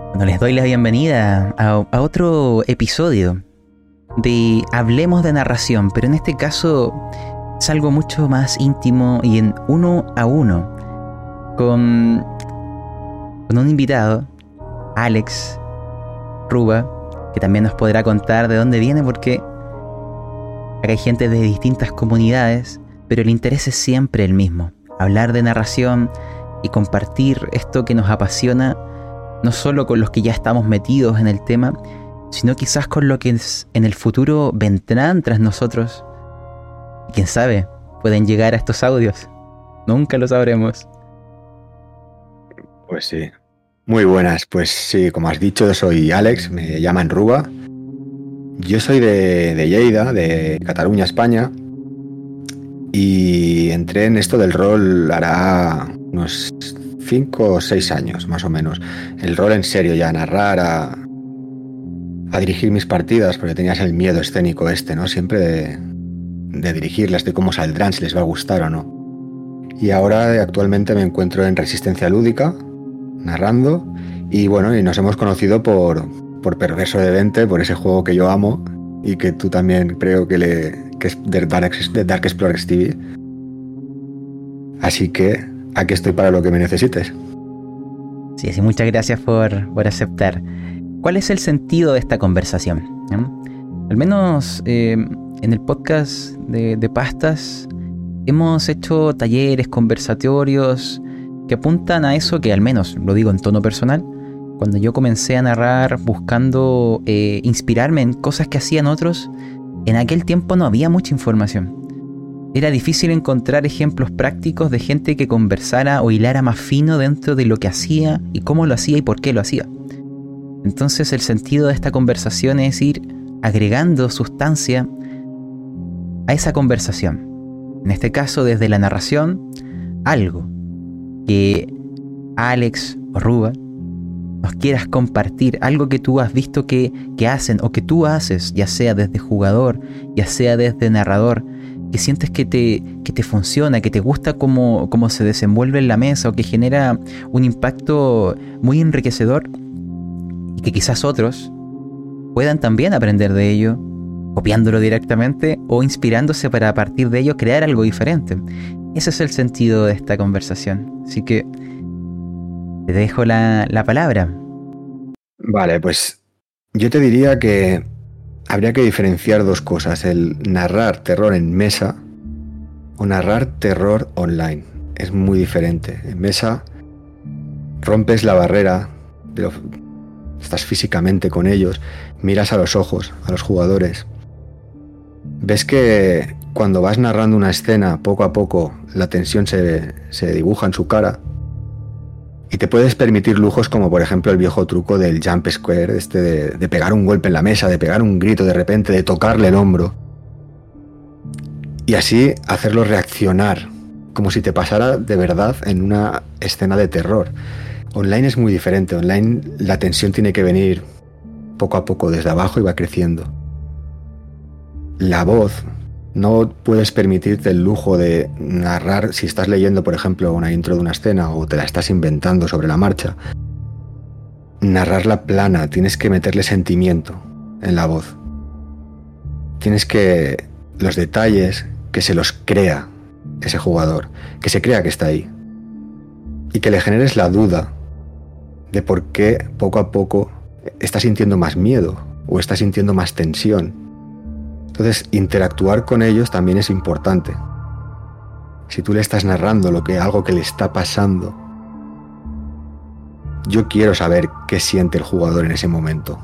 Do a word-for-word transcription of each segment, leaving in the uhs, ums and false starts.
Bueno, les doy la bienvenida a, a otro episodio de Hablemos de Narración, pero en este caso es algo mucho más íntimo y en uno a uno con, con un invitado, Alex Ruba, que también nos podrá contar de dónde viene, porque acá hay gente de distintas comunidades, pero el interés es siempre el mismo: hablar de narración y compartir esto que nos apasiona, no solo con los que ya estamos metidos en el tema, sino quizás con lo que en el futuro vendrán tras nosotros. Y quién sabe, pueden llegar a estos audios. Nunca lo sabremos. Pues sí. Muy buenas. Pues sí, como has dicho, yo soy Alex, me llaman Ruba. Yo soy de, de Lleida, de Cataluña, España. Y entré en esto del rol hará unos cinco o seis años, más o menos. El rol en serio, ya a narrar, a, a dirigir mis partidas, porque tenías el miedo escénico este, ¿no? Siempre de, de dirigirlas, de cómo saldrán, si les va a gustar o no. Y ahora actualmente me encuentro en Resistencia Lúdica, narrando, y bueno, y nos hemos conocido por, por Perverso de Dente, por ese juego que yo amo y que tú también creo que, le, que es de Dark, de Dark Explorers T V. Así que aquí estoy para lo que me necesites. Sí, sí, muchas gracias por, por aceptar. ¿Cuál es el sentido de esta conversación? ¿Eh? Al menos eh, en el podcast de, de Pastas hemos hecho talleres, conversatorios que apuntan a eso, que al menos lo digo en tono personal. Cuando yo comencé a narrar buscando eh, inspirarme en cosas que hacían otros, en aquel tiempo no había mucha información. Era difícil encontrar ejemplos prácticos de gente que conversara o hilara más fino dentro de lo que hacía y cómo lo hacía y por qué lo hacía. Entonces el sentido de esta conversación es ir agregando sustancia a esa conversación. En este caso, desde la narración, algo que Alex o Ruba nos quieras compartir, algo que tú has visto que, que hacen o que tú haces, ya sea desde jugador, ya sea desde narrador, que sientes que te, que te funciona, que te gusta cómo, cómo se desenvuelve en la mesa o que genera un impacto muy enriquecedor y que quizás otros puedan también aprender de ello, copiándolo directamente o inspirándose para a partir de ello crear algo diferente. Ese es el sentido de esta conversación. Así que te dejo la, la palabra. Vale, pues yo te diría que habría que diferenciar dos cosas: el narrar terror en mesa o narrar terror online. Es muy diferente. En mesa rompes la barrera, pero estás físicamente con ellos, miras a los ojos, a los jugadores. Ves que cuando vas narrando una escena, poco a poco la tensión se, se dibuja en su cara y te puedes permitir lujos como por ejemplo el viejo truco del jump scare, este de, de pegar un golpe en la mesa, de pegar un grito de repente, de tocarle el hombro y así hacerlo reaccionar como si te pasara de verdad en una escena de terror. Online es muy diferente. Online la tensión tiene que venir poco a poco desde abajo y va creciendo. La voz, no puedes permitirte el lujo de narrar si estás leyendo, por ejemplo, una intro de una escena o te la estás inventando sobre la marcha. Narrarla plana, tienes que meterle sentimiento en la voz. Tienes que los detalles que se los crea ese jugador, que se crea que está ahí y que le generes la duda de por qué poco a poco está sintiendo más miedo o está sintiendo más tensión. Entonces, interactuar con ellos también es importante. Si tú le estás narrando lo que, algo que le está pasando, yo quiero saber qué siente el jugador en ese momento.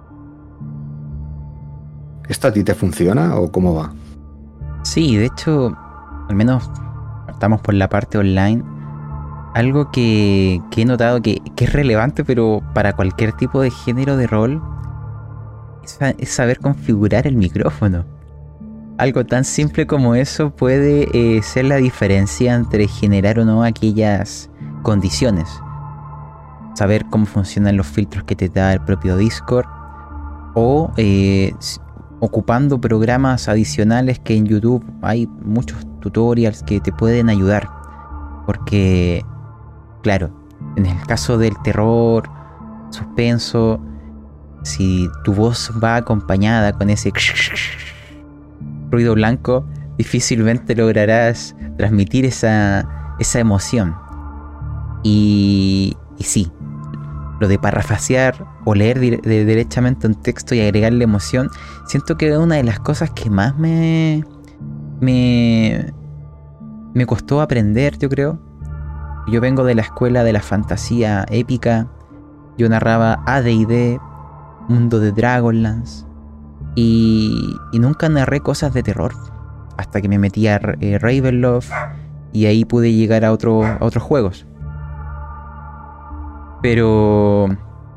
¿Esto a ti te funciona o cómo va? Sí, de hecho, al menos partamos por la parte online. Algo que, que he notado que, que es relevante, pero para cualquier tipo de género de rol, es, es saber configurar el micrófono. Algo tan simple como eso puede eh, ser la diferencia entre generar o no aquellas condiciones. Saber cómo funcionan los filtros que te da el propio Discord, o eh, ocupando programas adicionales que en YouTube hay muchos tutorials que te pueden ayudar. Porque, claro, en el caso del terror suspenso, si tu voz va acompañada con ese ruido blanco, difícilmente lograrás transmitir esa, esa emoción. Y, y sí, lo de parafrasear o leer de, de, derechamente un texto y agregarle emoción, siento que es una de las cosas que más me, me, me costó aprender, yo creo. Yo vengo de la escuela de la fantasía épica. Yo narraba A D y D, Mundo de Dragonlance, y, y nunca narré cosas de terror hasta que me metí a eh, Ravenloft, y ahí pude llegar a, otro, a otros juegos. Pero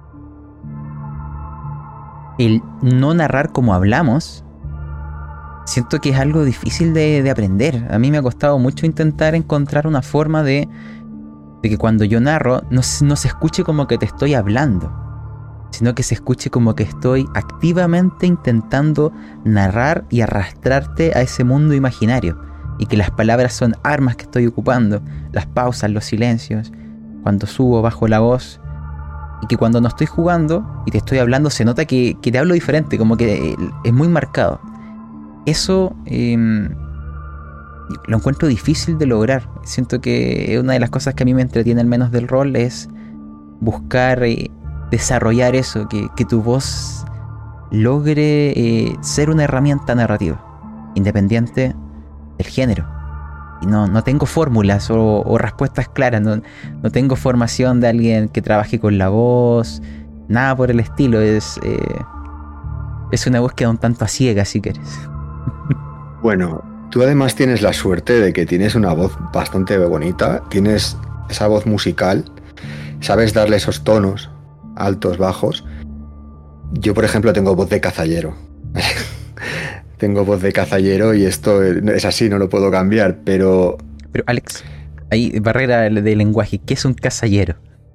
el no narrar como hablamos, siento que es algo difícil de, de aprender. A mí me ha costado mucho intentar encontrar una forma de, de que cuando yo narro no, no se escuche como que te estoy hablando, sino que se escuche como que estoy activamente intentando narrar y arrastrarte a ese mundo imaginario, y que las palabras son armas que estoy ocupando, las pausas, los silencios, cuando subo, bajo la voz, y que cuando no estoy jugando y te estoy hablando se nota que, que te hablo diferente, como que es muy marcado. Eso eh, lo encuentro difícil de lograr. Siento que una de las cosas que a mí me entretiene al menos del rol es buscar eh, desarrollar eso, que, que tu voz logre eh, ser una herramienta narrativa, independiente del género. Y no, no tengo fórmulas o, o respuestas claras, no, no tengo formación de alguien que trabaje con la voz, nada por el estilo. Es, eh, es una búsqueda un tanto a ciegas, si quieres. Bueno, tú además tienes la suerte de que tienes una voz bastante bonita, tienes esa voz musical, sabes darle esos tonos altos, bajos. Yo, por ejemplo, tengo voz de cazallero. Tengo voz de cazallero y esto es así, no lo puedo cambiar, pero... Pero Alex, hay barrera de lenguaje. ¿Qué es un cazallero?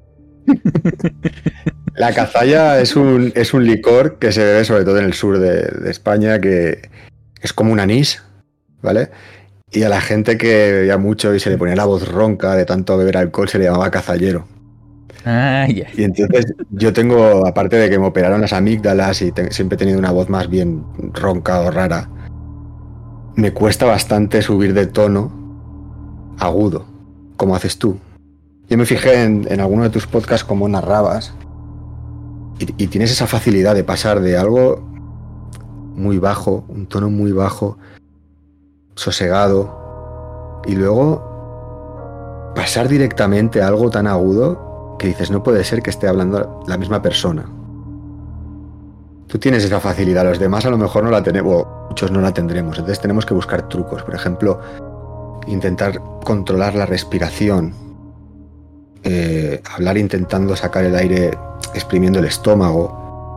La cazalla es un, es un licor que se bebe sobre todo en el sur de, de España, que es como un anís, ¿vale? Y a la gente que bebía mucho y se le ponía la voz ronca de tanto beber alcohol se le llamaba cazallero. Ah, ya. Yeah. Y entonces yo tengo, aparte de que me operaron las amígdalas y te, siempre he tenido una voz más bien ronca o rara, me cuesta bastante subir de tono agudo, como haces tú. Yo me fijé en, en alguno de tus podcasts cómo narrabas y, y tienes esa facilidad de pasar de algo muy bajo, un tono muy bajo, sosegado, y luego pasar directamente a algo tan agudo que dices, no puede ser que esté hablando la misma persona. Tú tienes esa facilidad, los demás a lo mejor no la tenemos, muchos no la tendremos, entonces tenemos que buscar trucos. Por ejemplo, intentar controlar la respiración, eh, hablar intentando sacar el aire exprimiendo el estómago,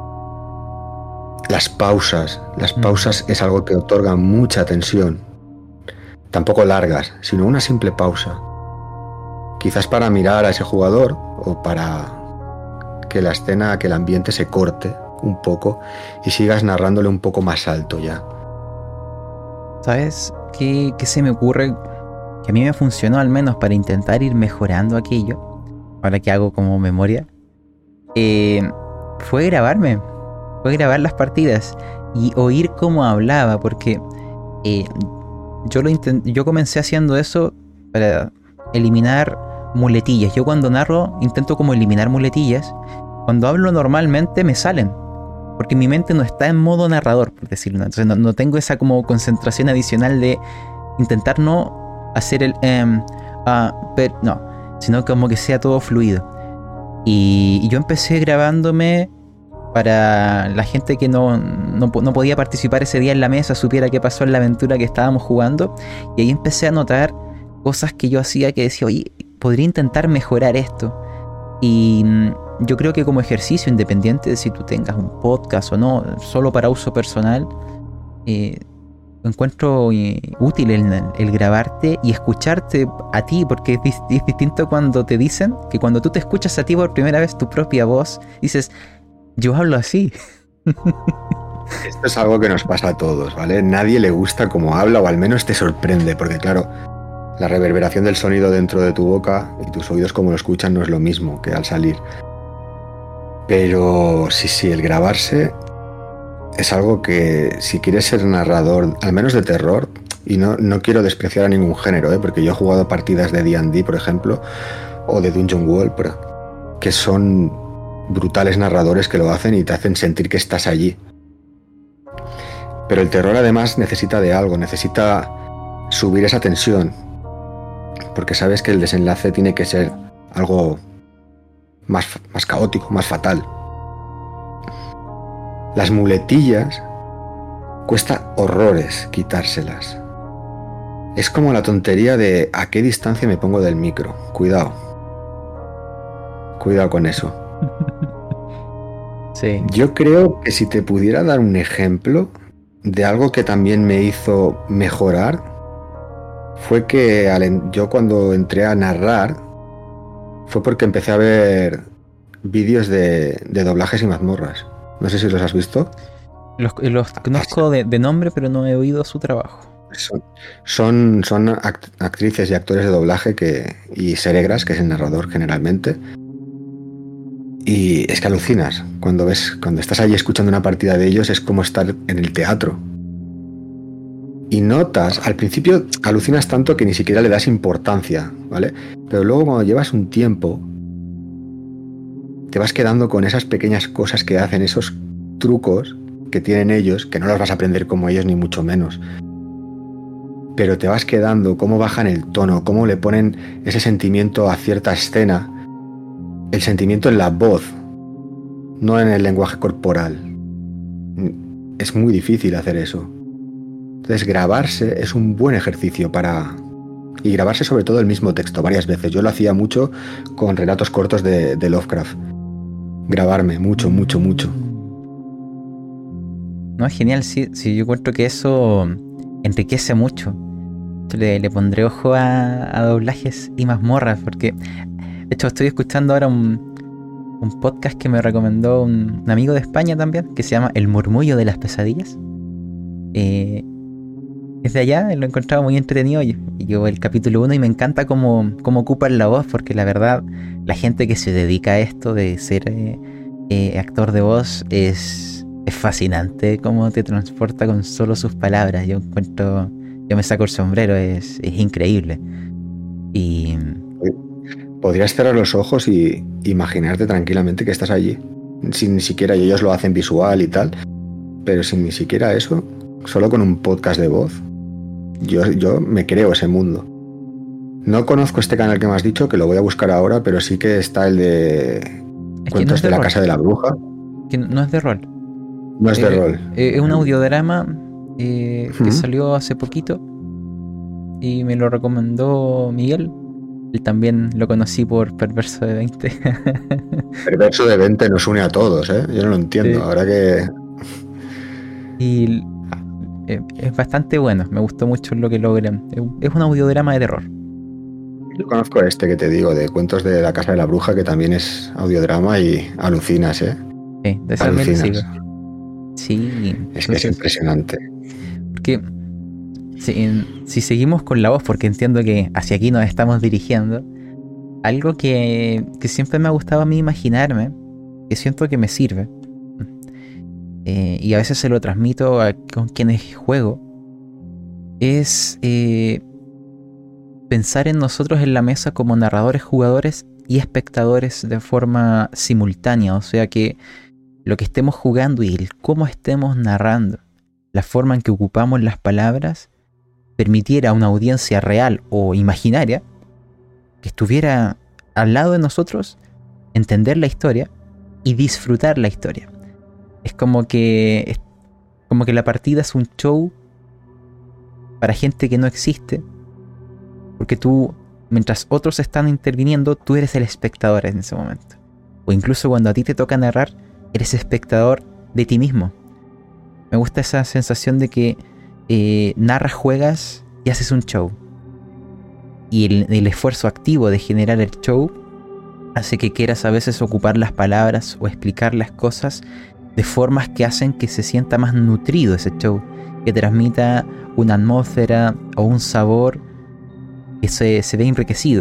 las pausas. Las pausas es algo que otorga mucha tensión, tampoco largas, sino una simple pausa, quizás para mirar a ese jugador o para que la escena, que el ambiente se corte un poco y sigas narrándole un poco más alto ya. ¿Sabes qué, qué se me ocurre? Que a mí me funcionó al menos para intentar ir mejorando aquello, ahora que hago como memoria, eh, fue grabarme, fue grabar las partidas y oír cómo hablaba, porque eh, yo, lo intent- yo comencé haciendo eso para eliminar muletillas. Yo cuando narro intento como eliminar muletillas. Cuando hablo normalmente me salen, porque mi mente no está en modo narrador, por decirlo. Entonces no, no tengo esa como concentración adicional de intentar no hacer el um, uh, pero no, sino como que sea todo fluido. Y, y yo empecé grabándome para la gente que no, no, no podía participar ese día en la mesa, supiera qué pasó en la aventura que estábamos jugando. Y ahí empecé a notar cosas que yo hacía que decía, oye, podría intentar mejorar esto. Y yo creo que como ejercicio, independiente de si tú tengas un podcast o no, solo para uso personal, eh, encuentro eh, útil el, el grabarte y escucharte a ti, porque es, dis- es distinto cuando te dicen que cuando tú te escuchas a ti por primera vez tu propia voz, dices, yo hablo así. Esto es algo que nos pasa a todos, ¿vale? Nadie le gusta cómo habla, o al menos te sorprende, porque claro, la reverberación del sonido dentro de tu boca y tus oídos como lo escuchan no es lo mismo que al salir. Pero sí, sí, el grabarse es algo que si quieres ser narrador, al menos de terror, y no, no quiero despreciar a ningún género, ¿eh? Porque yo he jugado partidas de D and D, por ejemplo, o de Dungeon World, que son brutales narradores que lo hacen y te hacen sentir que estás allí. Pero el terror además necesita de algo, necesita subir esa tensión, porque sabes que el desenlace tiene que ser algo más, más caótico, más fatal. Las muletillas cuesta horrores quitárselas. Es como la tontería de a qué distancia me pongo del micro. Cuidado. Cuidado con eso. Sí. Yo creo que si te pudiera dar un ejemplo de algo que también me hizo mejorar, fue que al en- yo cuando entré a narrar fue porque empecé a ver vídeos de, de doblajes y mazmorras. No sé si los has visto. Los, los conozco de, de nombre, pero no he oído su trabajo. Son, son, son act- actrices y actores de doblaje que, y Seregras, que es el narrador generalmente. Y es que alucinas. Cuando ves, cuando estás allí escuchando una partida de ellos, es como estar en el teatro. Y notas, al principio alucinas tanto que ni siquiera le das importancia, ¿vale? Pero luego cuando llevas un tiempo, te vas quedando con esas pequeñas cosas que hacen, esos trucos que tienen ellos, que no los vas a aprender como ellos ni mucho menos. Pero te vas quedando, cómo bajan el tono, cómo le ponen ese sentimiento a cierta escena, el sentimiento en la voz, no en el lenguaje corporal. Es muy difícil hacer eso. Entonces grabarse es un buen ejercicio para... Y grabarse sobre todo el mismo texto varias veces. Yo lo hacía mucho con relatos cortos de, de Lovecraft. Grabarme mucho, mucho, mucho. No, es genial, sí, sí, yo encuentro que eso enriquece mucho. Le, le pondré ojo a, a doblajes y mazmorras, porque de hecho estoy escuchando ahora un, un podcast que me recomendó un, un amigo de España también, que se llama El Murmullo de las Pesadillas. Eh, es de allá, lo he encontrado muy entretenido. y- y Yo el capítulo uno y me encanta cómo, cómo ocupan la voz, porque la verdad, la gente que se dedica a esto de ser eh, eh, actor de voz es, es fascinante cómo te transporta con solo sus palabras. Yo encuentro, yo me saco el sombrero, es, es increíble. Y Podrías cerrar los ojos y imaginarte tranquilamente que estás allí. Sin ni siquiera, y ellos lo hacen visual y tal, pero sin ni siquiera eso, solo con un podcast de voz, yo, yo me creo ese mundo. No conozco este canal que me has dicho, que lo voy a buscar ahora, pero sí que está el de es que no Cuentos es de de la rol, Casa de la Bruja. que no es de rol. No es de Eh, rol. eh, es un audiodrama eh, que Ujú. salió hace poquito y me lo recomendó Miguel. Él también lo conocí por Perverso de veinte. Perverso de veinte nos une a todos, ¿eh? Yo no lo entiendo. Sí. Ahora que... Y eh, es bastante bueno, me gustó mucho lo que logran. Es un- es un audiodrama de terror. Yo conozco este que te digo, de Cuentos de la Casa de la Bruja, que también es audiodrama y alucinas, ¿eh? Sí, de ese también le sigo. Alucinas. Sí, Es que es entonces, impresionante. porque si, si seguimos con la voz, porque entiendo que hacia aquí nos estamos dirigiendo, algo que, que siempre me ha gustado a mí imaginarme, que siento que me sirve, eh, y a veces se lo transmito a con quienes juego, es eh, pensar en nosotros en la mesa como narradores, jugadores y espectadores de forma simultánea. O sea que lo que estemos jugando y el cómo estemos narrando, la forma en que ocupamos las palabras, permitiera a una audiencia real o imaginaria que estuviera al lado de nosotros entender la historia y disfrutar la historia. Es como que es como que la partida es un show para gente que no existe, porque tú, mientras otros están interviniendo, tú eres el espectador en ese momento. O incluso cuando a ti te toca narrar, eres espectador de ti mismo. Me gusta esa sensación de que eh, narras, juegas y haces un show. Y el, el esfuerzo activo de generar el show hace que quieras a veces ocupar las palabras o explicar las cosas de formas que hacen que se sienta más nutrido ese show, que transmita una atmósfera o un sabor que se, se ve enriquecido, que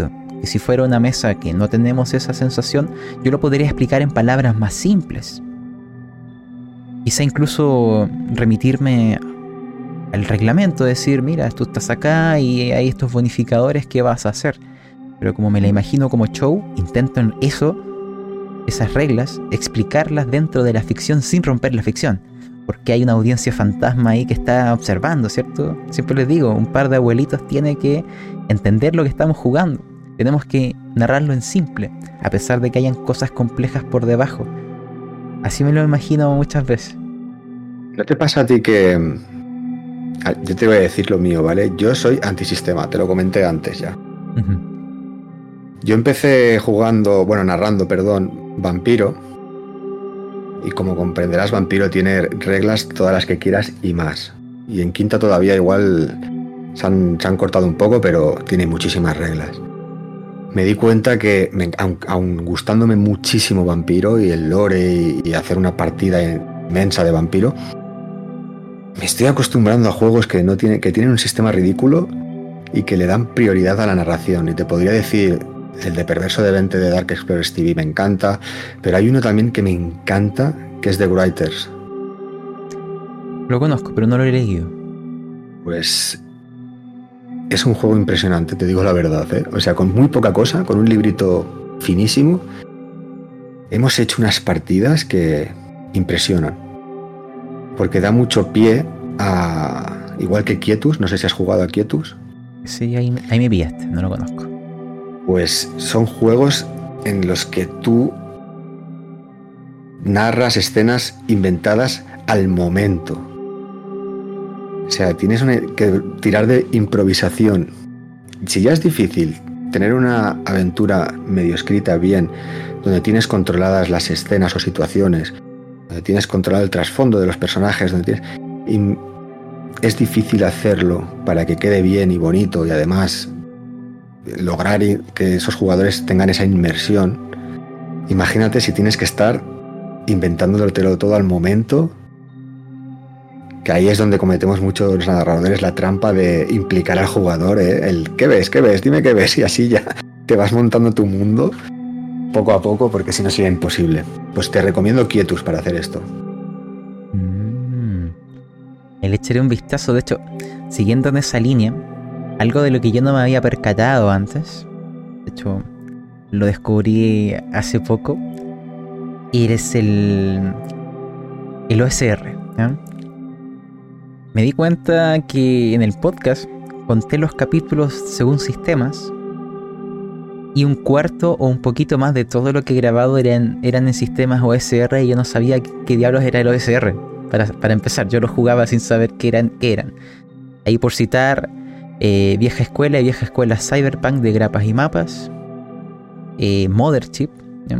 que si fuera una mesa que no tenemos esa sensación, yo lo podría explicar en palabras más simples. Quizá incluso remitirme al reglamento, decir, mira, tú estás acá y hay estos bonificadores, ¿qué vas a hacer? Pero como me la imagino como show, intento en eso, esas reglas, explicarlas dentro de la ficción sin romper la ficción. Porque hay una audiencia fantasma ahí que está observando, ¿cierto? Siempre les digo, un par de abuelitos tiene que entender lo que estamos jugando. Tenemos que narrarlo en simple, a pesar de que hayan cosas complejas por debajo. Así me lo imagino muchas veces. ¿No te pasa a ti que... Yo te voy a decir lo mío, ¿vale? Yo soy antisistema, te lo comenté antes ya. Uh-huh. Yo empecé jugando, bueno, narrando, perdón, Vampiro. Y como comprenderás, Vampiro tiene reglas todas las que quieras y más. Y en quinta todavía igual se han, se han cortado un poco, pero tiene muchísimas reglas. Me di cuenta que, me, aun, aun gustándome muchísimo Vampiro y el lore y, y hacer una partida inmensa de Vampiro, me estoy acostumbrando a juegos que, no tiene, que tienen un sistema ridículo y que le dan prioridad a la narración. Y te podría decir... El de Perverso de Vente de Dark Explorers T V me encanta, pero hay uno también que me encanta, que es The Writers. Lo conozco, pero no lo he leído. Pues es un juego impresionante, te digo la verdad, ¿eh? O sea, con muy poca cosa, con un librito finísimo, hemos hecho unas partidas que impresionan. Porque da mucho pie a... Igual que Quietus, no sé si has jugado a Quietus. Sí, ahí, ahí me pillaste, no lo conozco. Pues son juegos en los que tú narras escenas inventadas al momento. O sea, tienes una, que tirar de improvisación. Si ya es difícil tener una aventura medio escrita bien, donde tienes controladas las escenas o situaciones, donde tienes controlado el trasfondo de los personajes, donde tienes... Y es difícil hacerlo para que quede bien y bonito y además... lograr que esos jugadores tengan esa inmersión. Imagínate si tienes que estar inventándolo todo al momento, que ahí es donde cometemos muchos los narradores la trampa de implicar al jugador, ¿eh? El ¿qué ves? ¿Qué ves? Dime qué ves, y así ya te vas montando tu mundo poco a poco, porque si no sería imposible. Pues te recomiendo Quietus para hacer esto. Mm, le echaré un vistazo. De hecho, siguiendo en esa línea, algo de lo que yo no me había percatado antes, de hecho lo descubrí hace poco, eres el, el O S R, ¿eh? Me di cuenta que en el podcast conté los capítulos según sistemas y un cuarto o un poquito más de todo lo que he grabado eran, eran en sistemas O S R y yo no sabía qué, qué diablos era el O S R. Para, para empezar, yo lo jugaba sin saber qué eran, qué eran. Ahí por citar... Eh, vieja escuela y vieja escuela Cyberpunk de grapas y mapas, eh, Mothership, ¿eh?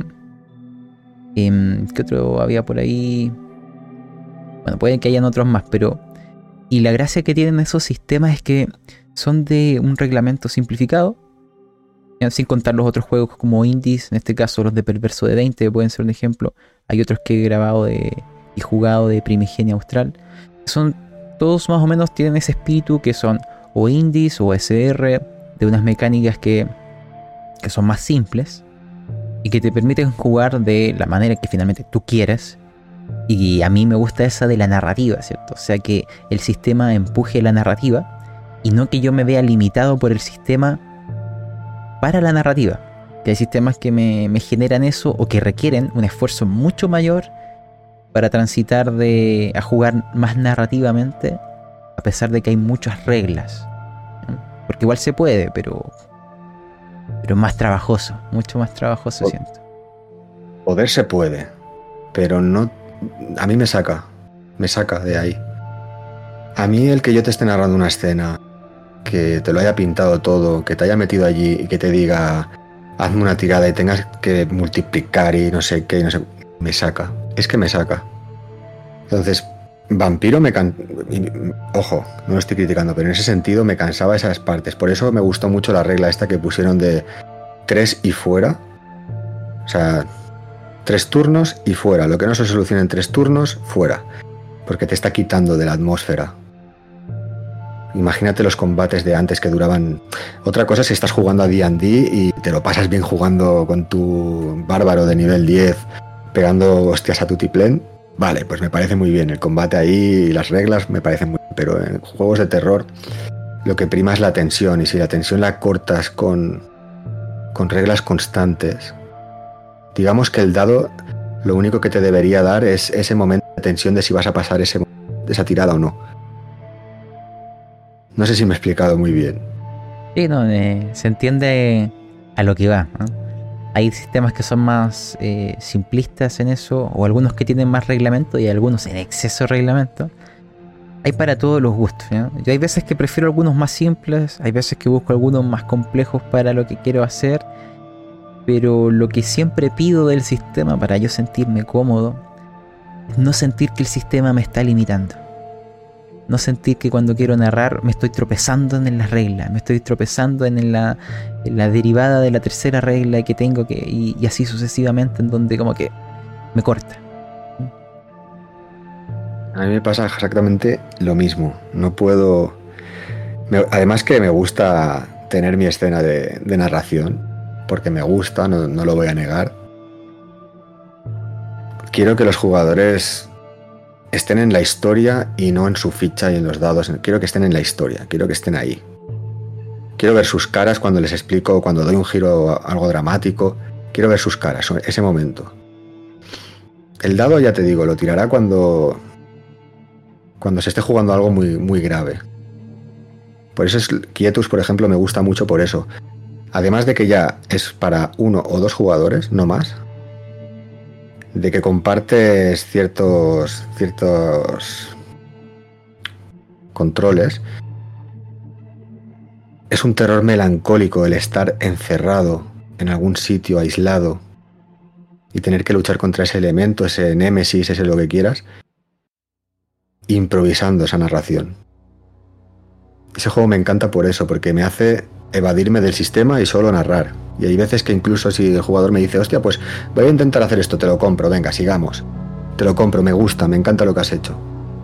eh, ¿qué otro había por ahí? Bueno, pueden que hayan otros más, pero y la gracia que tienen esos sistemas es que son de un reglamento simplificado, ¿eh? Sin contar los otros juegos como indies, en este caso los de Perverso de veinte pueden ser un ejemplo. Hay otros que he grabado de, y jugado de Primigenia Austral, son todos más o menos tienen ese espíritu que son o indies o S R, de unas mecánicas que, que son más simples y que te permiten jugar de la manera que finalmente tú quieres. Y a mí me gusta esa de la narrativa, ¿cierto? O sea, que el sistema empuje la narrativa y no que yo me vea limitado por el sistema para la narrativa. Que hay sistemas que me, me generan eso o que requieren un esfuerzo mucho mayor para transitar de a jugar más narrativamente, a pesar de que hay muchas reglas, ¿no? Porque igual se puede, pero pero más trabajoso, mucho más trabajoso, siento. Poder se puede, pero no, a mí me saca, me saca de ahí. A mí el que yo te esté narrando una escena, que te lo haya pintado todo, que te haya metido allí y que te diga hazme una tirada y tengas que multiplicar y no sé qué, no sé, me saca, es que me saca. Entonces, Vampiro me can... Ojo, no lo estoy criticando, pero en ese sentido me cansaba esas partes. Por eso me gustó mucho la regla esta que pusieron de tres y fuera. O sea, tres turnos y fuera. Lo que no se soluciona en tres turnos, fuera. Porque te está quitando de la atmósfera. Imagínate los combates de antes que duraban... Otra cosa es si estás jugando a D and D y te lo pasas bien jugando con tu bárbaro de nivel diez, pegando hostias a tutiplén. Vale, pues me parece muy bien. El combate ahí y las reglas me parecen muy bien. Pero en juegos de terror lo que prima es la tensión. Y si la tensión la cortas con, con reglas constantes, digamos que el dado lo único que te debería dar es ese momento de tensión de si vas a pasar ese, esa tirada o no. No sé si me he explicado muy bien. Sí, no, eh, se entiende a lo que va, ¿no? Hay sistemas que son más eh, simplistas en eso, o algunos que tienen más reglamento y algunos en exceso de reglamento. Hay para todos los gustos, ¿no? Yo hay veces que prefiero algunos más simples, hay veces que busco algunos más complejos para lo que quiero hacer, pero lo que siempre pido del sistema para yo sentirme cómodo es no sentir que el sistema me está limitando. No sentir que cuando quiero narrar me estoy tropezando en las reglas, me estoy tropezando en la, en la derivada de la tercera regla que tengo que y, y así sucesivamente, en donde como que me corta. A mí me pasa exactamente lo mismo. No puedo... Me... Además que me gusta tener mi escena de, de narración, porque me gusta, no, no lo voy a negar. Quiero que los jugadores estén en la historia y no en su ficha y en los dados. Quiero que estén en la historia, quiero que estén ahí. Quiero ver sus caras cuando les explico, cuando doy un giro algo dramático. Quiero ver sus caras, ese momento. El dado, ya te digo, lo tirará cuando cuando se esté jugando algo muy, muy grave. Por eso es, Quietus, por ejemplo, me gusta mucho por eso. Además de que ya es para uno o dos jugadores, no más. De que compartes ciertos ciertos controles. Es un terror melancólico el estar encerrado en algún sitio aislado y tener que luchar contra ese elemento, ese némesis, ese lo que quieras, improvisando esa narración. Ese juego me encanta por eso, porque me hace evadirme del sistema y solo narrar. Y hay veces que incluso si el jugador me dice, hostia, pues voy a intentar hacer esto, te lo compro, venga, sigamos. Te lo compro, me gusta, me encanta lo que has hecho.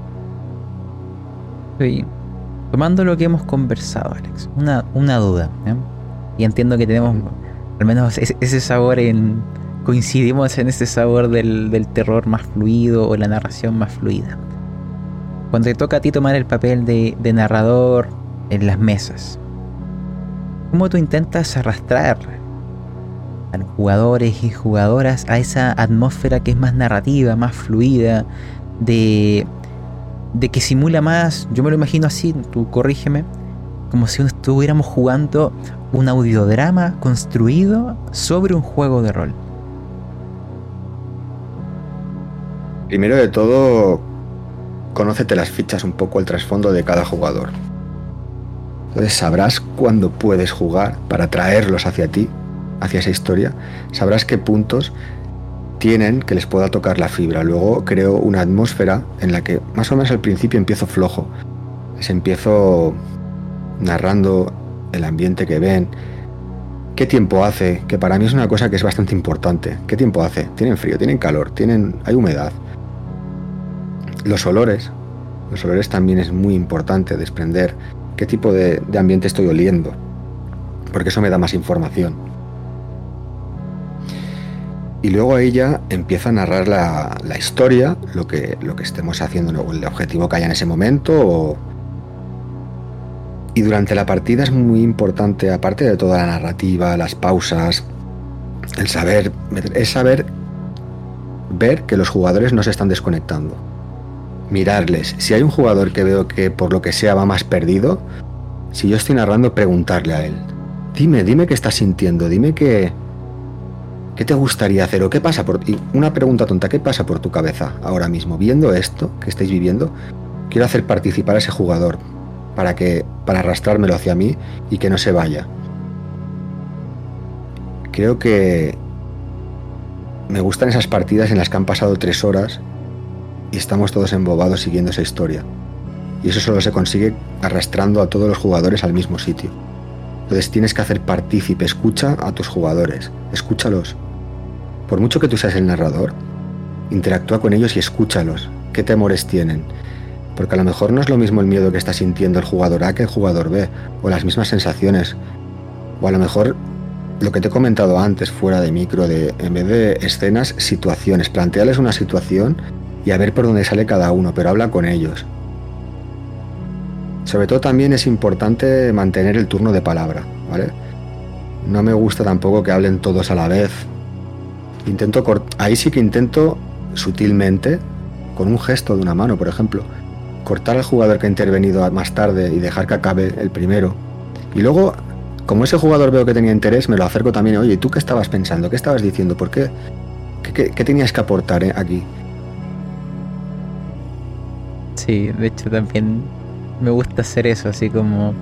Sí. Tomando lo que hemos conversado, Alex, una, una duda, ¿eh? Y entiendo que tenemos al menos ese, ese sabor en... coincidimos en ese sabor del, del terror más fluido o la narración más fluida. Cuando te toca a ti tomar el papel de, de narrador en las mesas, ¿cómo tú intentas arrastrar a los jugadores y jugadoras a esa atmósfera que es más narrativa, más fluida, de, de que simula más, yo me lo imagino así, tú corrígeme, como si estuviéramos jugando un audiodrama construido sobre un juego de rol? Primero de todo, conócete las fichas un poco, el trasfondo de cada jugador. Entonces sabrás cuándo puedes jugar para traerlos hacia ti, hacia esa historia. Sabrás qué puntos tienen que les pueda tocar la fibra. Luego creo una atmósfera en la que más o menos al principio empiezo flojo. Les empiezo narrando el ambiente que ven. ¿Qué tiempo hace? Que para mí es una cosa que es bastante importante. ¿Qué tiempo hace? ¿Tienen frío? ¿Tienen calor? ¿Tienen... hay humedad? Los olores. Los olores también es muy importante desprender qué tipo de, de ambiente estoy oliendo, porque eso me da más información. Y luego ella empieza a narrar la, la historia, lo que, lo que estemos haciendo, o el objetivo que haya en ese momento. O... Y durante la partida es muy importante, aparte de toda la narrativa, las pausas, el saber, es saber ver que los jugadores no se están desconectando. Mirarles. Si hay un jugador que veo que por lo que sea va más perdido, si yo estoy narrando, preguntarle a él. Dime, dime qué estás sintiendo, dime qué, qué te gustaría hacer o qué pasa por ti. Una pregunta tonta, ¿qué pasa por tu cabeza ahora mismo? Viendo esto que estáis viviendo, quiero hacer participar a ese jugador para que, para arrastrármelo hacia mí y que no se vaya. Creo que me gustan esas partidas en las que han pasado tres horas y estamos todos embobados siguiendo esa historia. Y eso solo se consigue arrastrando a todos los jugadores al mismo sitio. Entonces tienes que hacer partícipe, escucha a tus jugadores, escúchalos. Por mucho que tú seas el narrador, interactúa con ellos y escúchalos. ¿Qué temores tienen? Porque a lo mejor no es lo mismo el miedo que está sintiendo el jugador A que el jugador B, o las mismas sensaciones. O a lo mejor lo que te he comentado antes, fuera de micro, de en vez de escenas, situaciones. Plantearles una situación y a ver por dónde sale cada uno, pero habla con ellos. Sobre todo también es importante mantener el turno de palabra, ¿vale? No me gusta tampoco que hablen todos a la vez. Intento cort- Ahí sí que intento sutilmente, con un gesto de una mano, por ejemplo, cortar al jugador que ha intervenido más tarde y dejar que acabe el primero. Y luego, como ese jugador veo que tenía interés, me lo acerco también. Oye, ¿y tú qué estabas pensando? ¿Qué estabas diciendo? ¿Por qué? ¿Qué, qué, qué tenías que aportar eh, aquí? Sí, de hecho también me gusta hacer eso, así como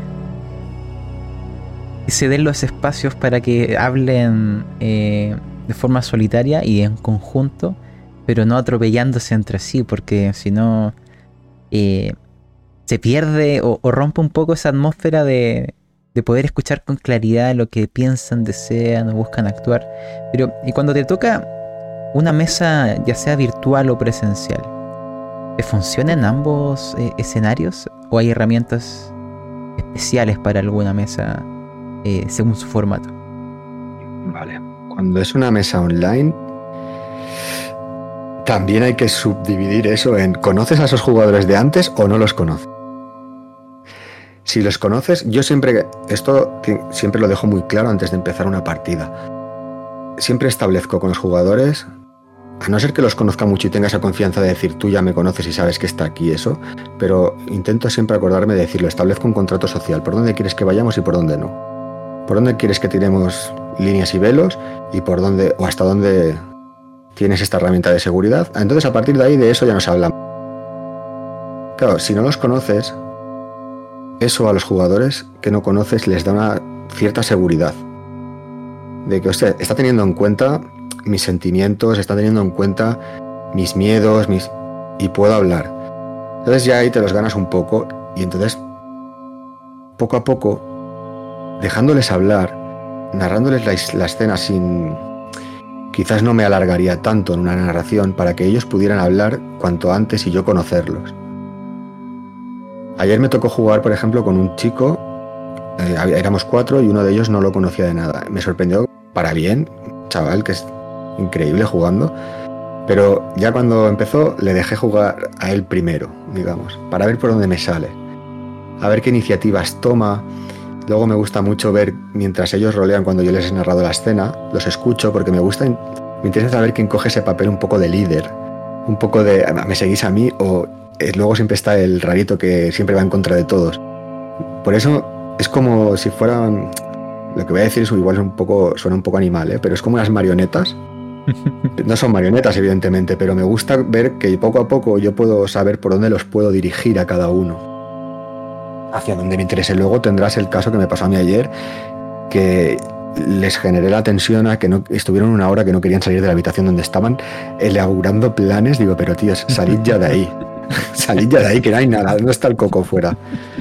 que se den los espacios para que hablen eh, de forma solitaria y en conjunto, pero no atropellándose entre sí, porque si no eh, se pierde o, o rompe un poco esa atmósfera de, de poder escuchar con claridad lo que piensan, desean o buscan actuar. Pero y cuando te toca una mesa, ya sea virtual o presencial, ¿te funciona en ambos eh, escenarios o hay herramientas especiales para alguna mesa eh, según su formato? Vale. Cuando es una mesa online, también hay que subdividir eso en ¿conoces a esos jugadores de antes o no los conoces? Si los conoces, yo siempre, esto siempre lo dejo muy claro antes de empezar una partida. Siempre establezco con los jugadores, a no ser que los conozca mucho y tenga esa confianza de decir tú ya me conoces y sabes que está aquí eso, pero intento siempre acordarme de decirlo, establezco un contrato social, por dónde quieres que vayamos y por dónde no. Por dónde quieres que tiremos líneas y velos y por dónde o hasta dónde tienes esta herramienta de seguridad. Entonces a partir de ahí de eso ya nos hablamos. Claro, si no los conoces, eso a los jugadores que no conoces les da una cierta seguridad de que, hostia, está teniendo en cuenta mis sentimientos, está teniendo en cuenta mis miedos, mis y puedo hablar. Entonces ya ahí te los ganas un poco y entonces poco a poco, dejándoles hablar, narrándoles la, la escena sin... Quizás no me alargaría tanto en una narración para que ellos pudieran hablar cuanto antes y yo conocerlos. Ayer me tocó jugar, por ejemplo, con un chico, eh, éramos cuatro y uno de ellos no lo conocía de nada. Me sorprendió para bien, un chaval que es increíble jugando, pero ya cuando empezó le dejé jugar a él primero, digamos, para ver por dónde me sale, a ver qué iniciativas toma. Luego me gusta mucho ver, mientras ellos rolean cuando yo les he narrado la escena, los escucho porque me gusta, me interesa saber quién coge ese papel un poco de líder, un poco de ¿me seguís a mí? O eh, luego siempre está el rarito que siempre va en contra de todos. Por eso es como si fueran, lo que voy a decir es igual es un poco, suena un poco animal, ¿eh? Pero es como las marionetas. No son marionetas, evidentemente, pero me gusta ver que poco a poco yo puedo saber por dónde los puedo dirigir a cada uno, hacia donde me interese. Luego tendrás el caso que me pasó a mí ayer, que les generé la tensión a que no estuvieron una hora que no querían salir de la habitación donde estaban elaborando planes. Digo, pero tíos, salid ya de ahí. Salid ya de ahí, que no hay nada, no está el coco fuera.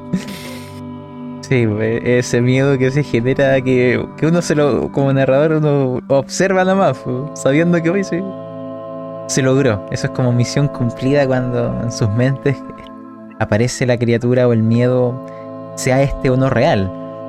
Sí, ese miedo que se genera, que, que uno se lo, como narrador, uno observa nada más, sabiendo que hoy sí, se logró. Eso es como misión cumplida cuando en sus mentes aparece la criatura o el miedo, sea este o no real,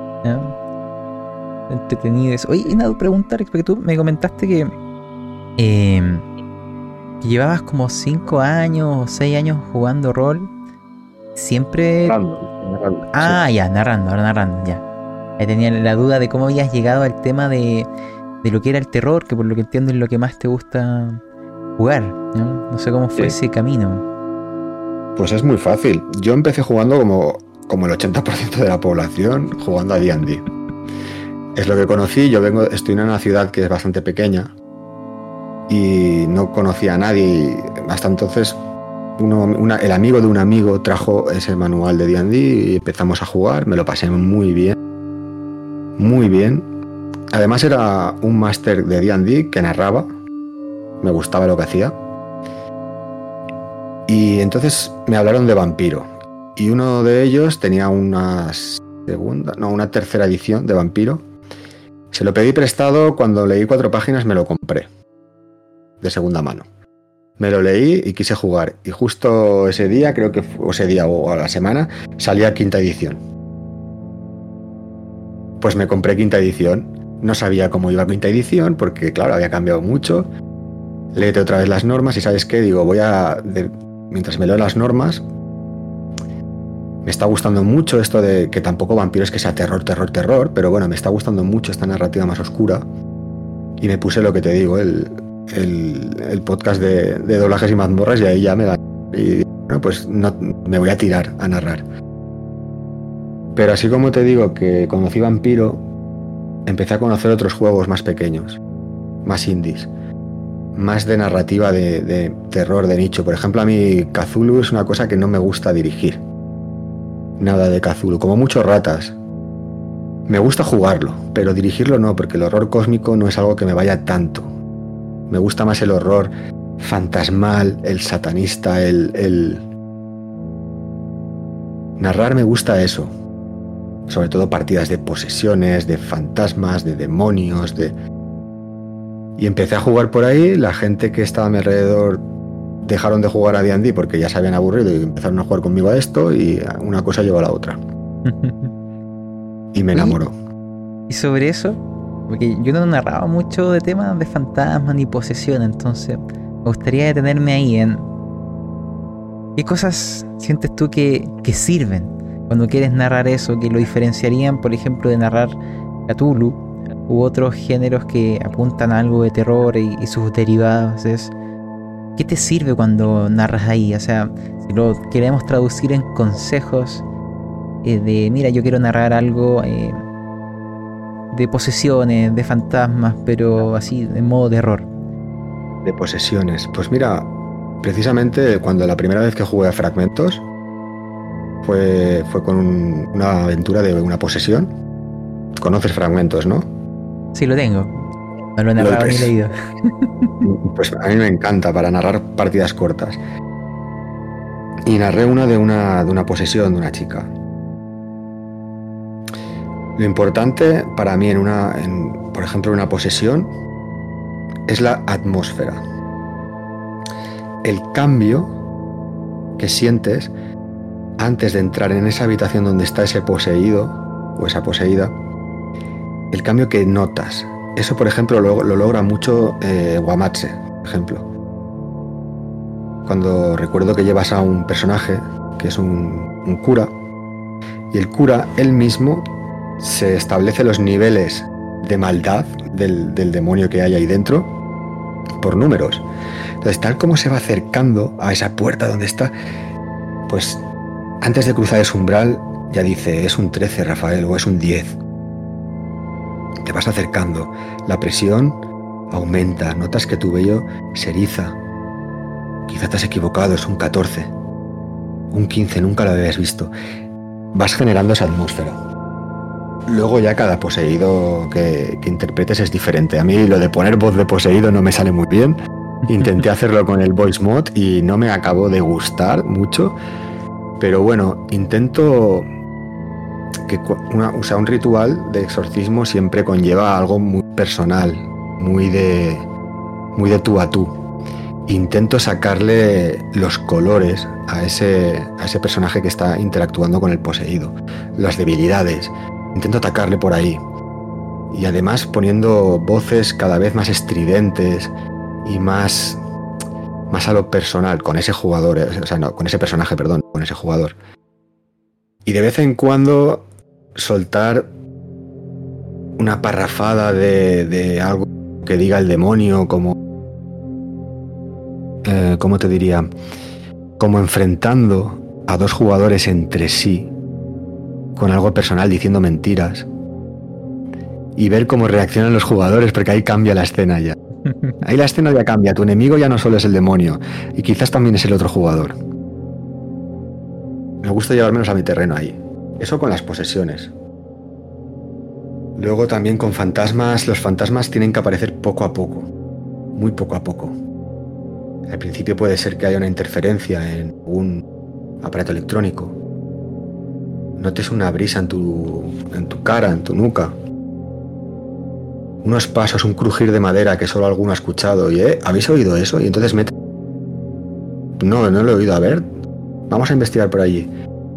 ¿no? Entretenido eso. Oye, y nada, preguntar, porque tú me comentaste que, eh, que llevabas como cinco años o seis años jugando rol. Siempre... Narrando, narrando, ah, sí. ya, narrando, ahora narrando, ya. Ahí tenía la duda de cómo habías llegado al tema de, de lo que era el terror, que por lo que entiendo es lo que más te gusta jugar, ¿no? No sé cómo fue Sí. ese camino. Pues es muy fácil. Yo empecé jugando como, como el ochenta por ciento de la población, jugando a D and D. Es lo que conocí. Yo vengo, estoy en una ciudad que es bastante pequeña y no conocía a nadie. Hasta entonces, uno, una, el amigo de un amigo trajo ese manual de D and D y empezamos a jugar. Me lo pasé muy bien. Muy bien. Además era un máster de D and D que narraba. Me gustaba lo que hacía. Y entonces me hablaron de Vampiro. Y uno de ellos tenía una segunda, no, una tercera edición de Vampiro. Se lo pedí prestado, cuando leí cuatro páginas me lo compré. De segunda mano. Me lo leí y quise jugar. Y justo ese día, creo que fue, o ese día o a la semana, salía quinta edición. Pues me compré quinta edición. No sabía cómo iba quinta edición porque, claro, había cambiado mucho. Léete otra vez las normas y ¿sabes qué? Digo, voy a... De, mientras me leo las normas, me está gustando mucho esto de que tampoco Vampiro es que sea terror, terror, terror, pero bueno, me está gustando mucho esta narrativa más oscura. Y me puse lo que te digo, el... El, el podcast de, de doblajes y mazmorras, y ahí ya me da y bueno, pues no, me voy a tirar a narrar. Pero así como te digo que conocí Vampiro, empecé a conocer otros juegos más pequeños, más indies, más de narrativa de, de terror de nicho. Por ejemplo, a mí Cthulhu es una cosa que no me gusta dirigir, nada de Cthulhu, como muchos ratas. Me gusta jugarlo, pero dirigirlo no, porque el horror cósmico no es algo que me vaya tanto. Me gusta más el horror fantasmal, el satanista, el, el... Narrar me gusta eso. Sobre todo partidas de posesiones, de fantasmas, de demonios, de... Y empecé a jugar por ahí, la gente que estaba a mi alrededor dejaron de jugar a D and D porque ya se habían aburrido y empezaron a jugar conmigo a esto, y una cosa llevó a la otra. Y me enamoró. ¿Y sobre eso? Porque yo no narraba mucho de temas de fantasmas ni posesión, entonces me gustaría detenerme ahí en qué cosas sientes tú que, que sirven cuando quieres narrar eso, que lo diferenciarían, por ejemplo, de narrar Cthulhu u otros géneros que apuntan a algo de terror y, y sus derivados. Es, ¿qué te sirve cuando narras ahí? O sea, si lo queremos traducir en consejos eh, de, mira, yo quiero narrar algo... Eh, de posesiones, de fantasmas, pero así, en modo terror. De posesiones. Pues mira, precisamente cuando la primera vez que jugué a Fragmentos fue, fue con un, una aventura de una posesión. Conoces Fragmentos, ¿no? Sí, lo tengo. No lo he narrado ni leído. Pues a mí me encanta para narrar partidas cortas. Y narré una de una, de una posesión de una chica. Lo importante para mí en una, en, por ejemplo, en una posesión, es la atmósfera. El cambio que sientes antes de entrar en esa habitación donde está ese poseído o esa poseída, el cambio que notas. Eso, por ejemplo, lo, lo logra mucho eh, Wamatse, por ejemplo. Cuando recuerdo que llevas a un personaje que es un, un cura, y el cura, él mismo, se establece los niveles de maldad del, del demonio que hay ahí dentro por números. Entonces, tal como se va acercando a esa puerta donde está, pues antes de cruzar ese umbral ya dice, es un trece, Rafael, o es un diez. Te vas acercando, la presión aumenta, notas que tu vello se eriza. Quizá te has equivocado, es un catorce, un quince, nunca lo habías visto. Vas generando esa atmósfera. Luego ya cada poseído que, que interpretes es diferente. A mí lo de poner voz de poseído no me sale muy bien. Intenté hacerlo con el voice mod y no me acabó de gustar mucho. Pero bueno, intento que una, o sea, un ritual de exorcismo siempre conlleva algo muy personal, muy de, muy de tú a tú. Intento sacarle los colores a ese, a ese personaje que está interactuando con el poseído, las debilidades. Intento atacarle por ahí. Y además poniendo voces cada vez más estridentes y más, más a lo personal con ese jugador, o sea, no, con ese personaje, perdón, con ese jugador. Y de vez en cuando soltar una parrafada de, de algo que diga el demonio, como... Eh, ¿Cómo te diría? Como enfrentando a dos jugadores entre sí, con algo personal, diciendo mentiras, y ver cómo reaccionan los jugadores, porque ahí cambia la escena ya. Ahí la escena ya cambia, tu enemigo ya no solo es el demonio, y quizás también es el otro jugador. Me gusta llevármelos a mi terreno ahí. Eso con las posesiones. Luego también con fantasmas, los fantasmas tienen que aparecer poco a poco, muy poco a poco. Al principio puede ser que haya una interferencia en un aparato electrónico. Notes una brisa en tu, en tu cara, en tu nuca. Unos pasos, un crujir de madera que solo alguno ha escuchado. Y, ¿eh? ¿Habéis oído eso? Y entonces mete No, no lo he oído. A ver, vamos a investigar por allí.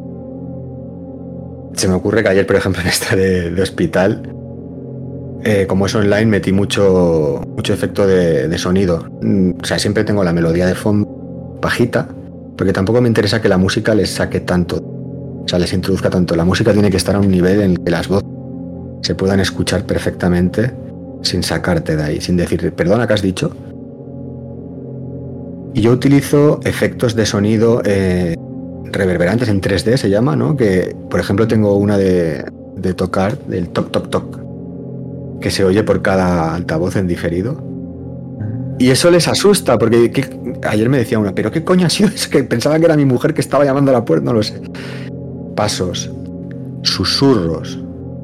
Se me ocurre que ayer, por ejemplo, en esta de, de hospital, eh, como es online, metí mucho, mucho efecto de, de sonido. O sea, siempre tengo la melodía de fondo bajita, porque tampoco me interesa que la música les saque tanto, o sea, les introduzca tanto. La música tiene que estar a un nivel en el que las voces se puedan escuchar perfectamente sin sacarte de ahí, sin decir, perdona, ¿qué has dicho? Y yo utilizo efectos de sonido eh, reverberantes en tres D, se llama, ¿no? Que, por ejemplo, tengo una de, de tocar, del toc, toc, toc, que se oye por cada altavoz en diferido. Y eso les asusta, porque ¿qué? Ayer me decía una, ¿pero qué coño ha sido eso? Que pensaba que era mi mujer que estaba llamando a la puerta, no lo sé. Pasos, susurros,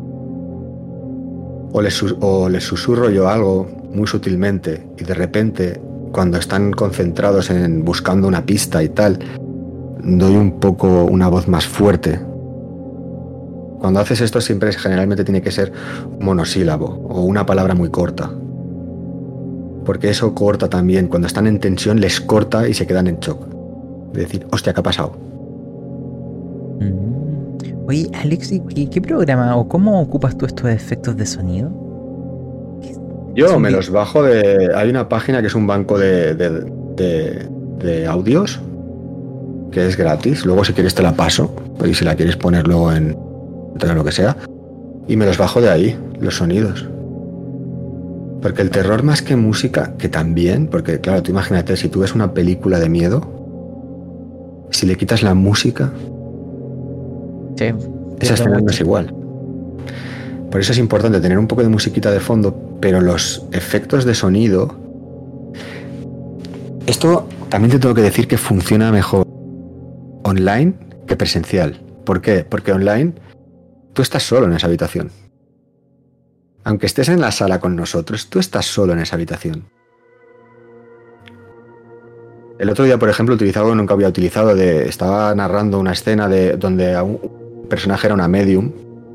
o les, o les susurro yo algo muy sutilmente, y de repente, cuando están concentrados en buscando una pista y tal, doy un poco una voz más fuerte. Cuando haces esto siempre generalmente tiene que ser un monosílabo o una palabra muy corta, porque eso corta también. Cuando están en tensión les corta y se quedan en shock, de decir, hostia, ¿qué ha pasado? Oye, Alex, ¿qué, qué programa o cómo ocupas tú estos efectos de sonido? Yo me los bajo de... Hay una página que es un banco de, de, de, de audios, que es gratis. Luego si quieres te la paso, y si la quieres poner luego en lo que sea, y me los bajo de ahí, los sonidos. Porque el terror, más que música, que también, porque claro, tú imagínate, si tú ves una película de miedo, si le quitas la música, sí, esa escena no es igual. Por eso es importante tener un poco de musiquita de fondo, pero los efectos de sonido, esto también te tengo que decir que funciona mejor online que presencial. ¿Por qué? Porque online tú estás solo en esa habitación. Aunque estés en la sala con nosotros, tú estás solo en esa habitación. El otro día, por ejemplo, utilizaba algo que nunca había utilizado. De, estaba narrando una escena de, donde un personaje era una medium,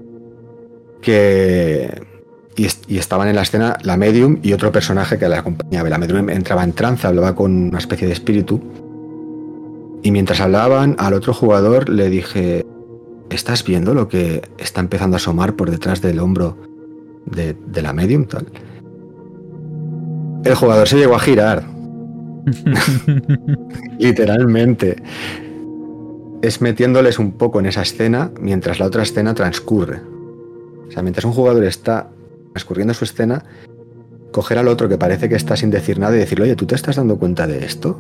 que y, y estaban en la escena la medium y otro personaje que la acompañaba. La medium entraba en trance, hablaba con una especie de espíritu, y mientras hablaban al otro jugador le dije, ¿estás viendo lo que está empezando a asomar por detrás del hombro de, de la medium? Tal. El jugador se llegó a girar. Literalmente. Es metiéndoles un poco en esa escena mientras la otra escena transcurre. O sea, mientras un jugador está transcurriendo su escena, coger al otro que parece que está sin decir nada y decirle, oye, ¿tú te estás dando cuenta de esto?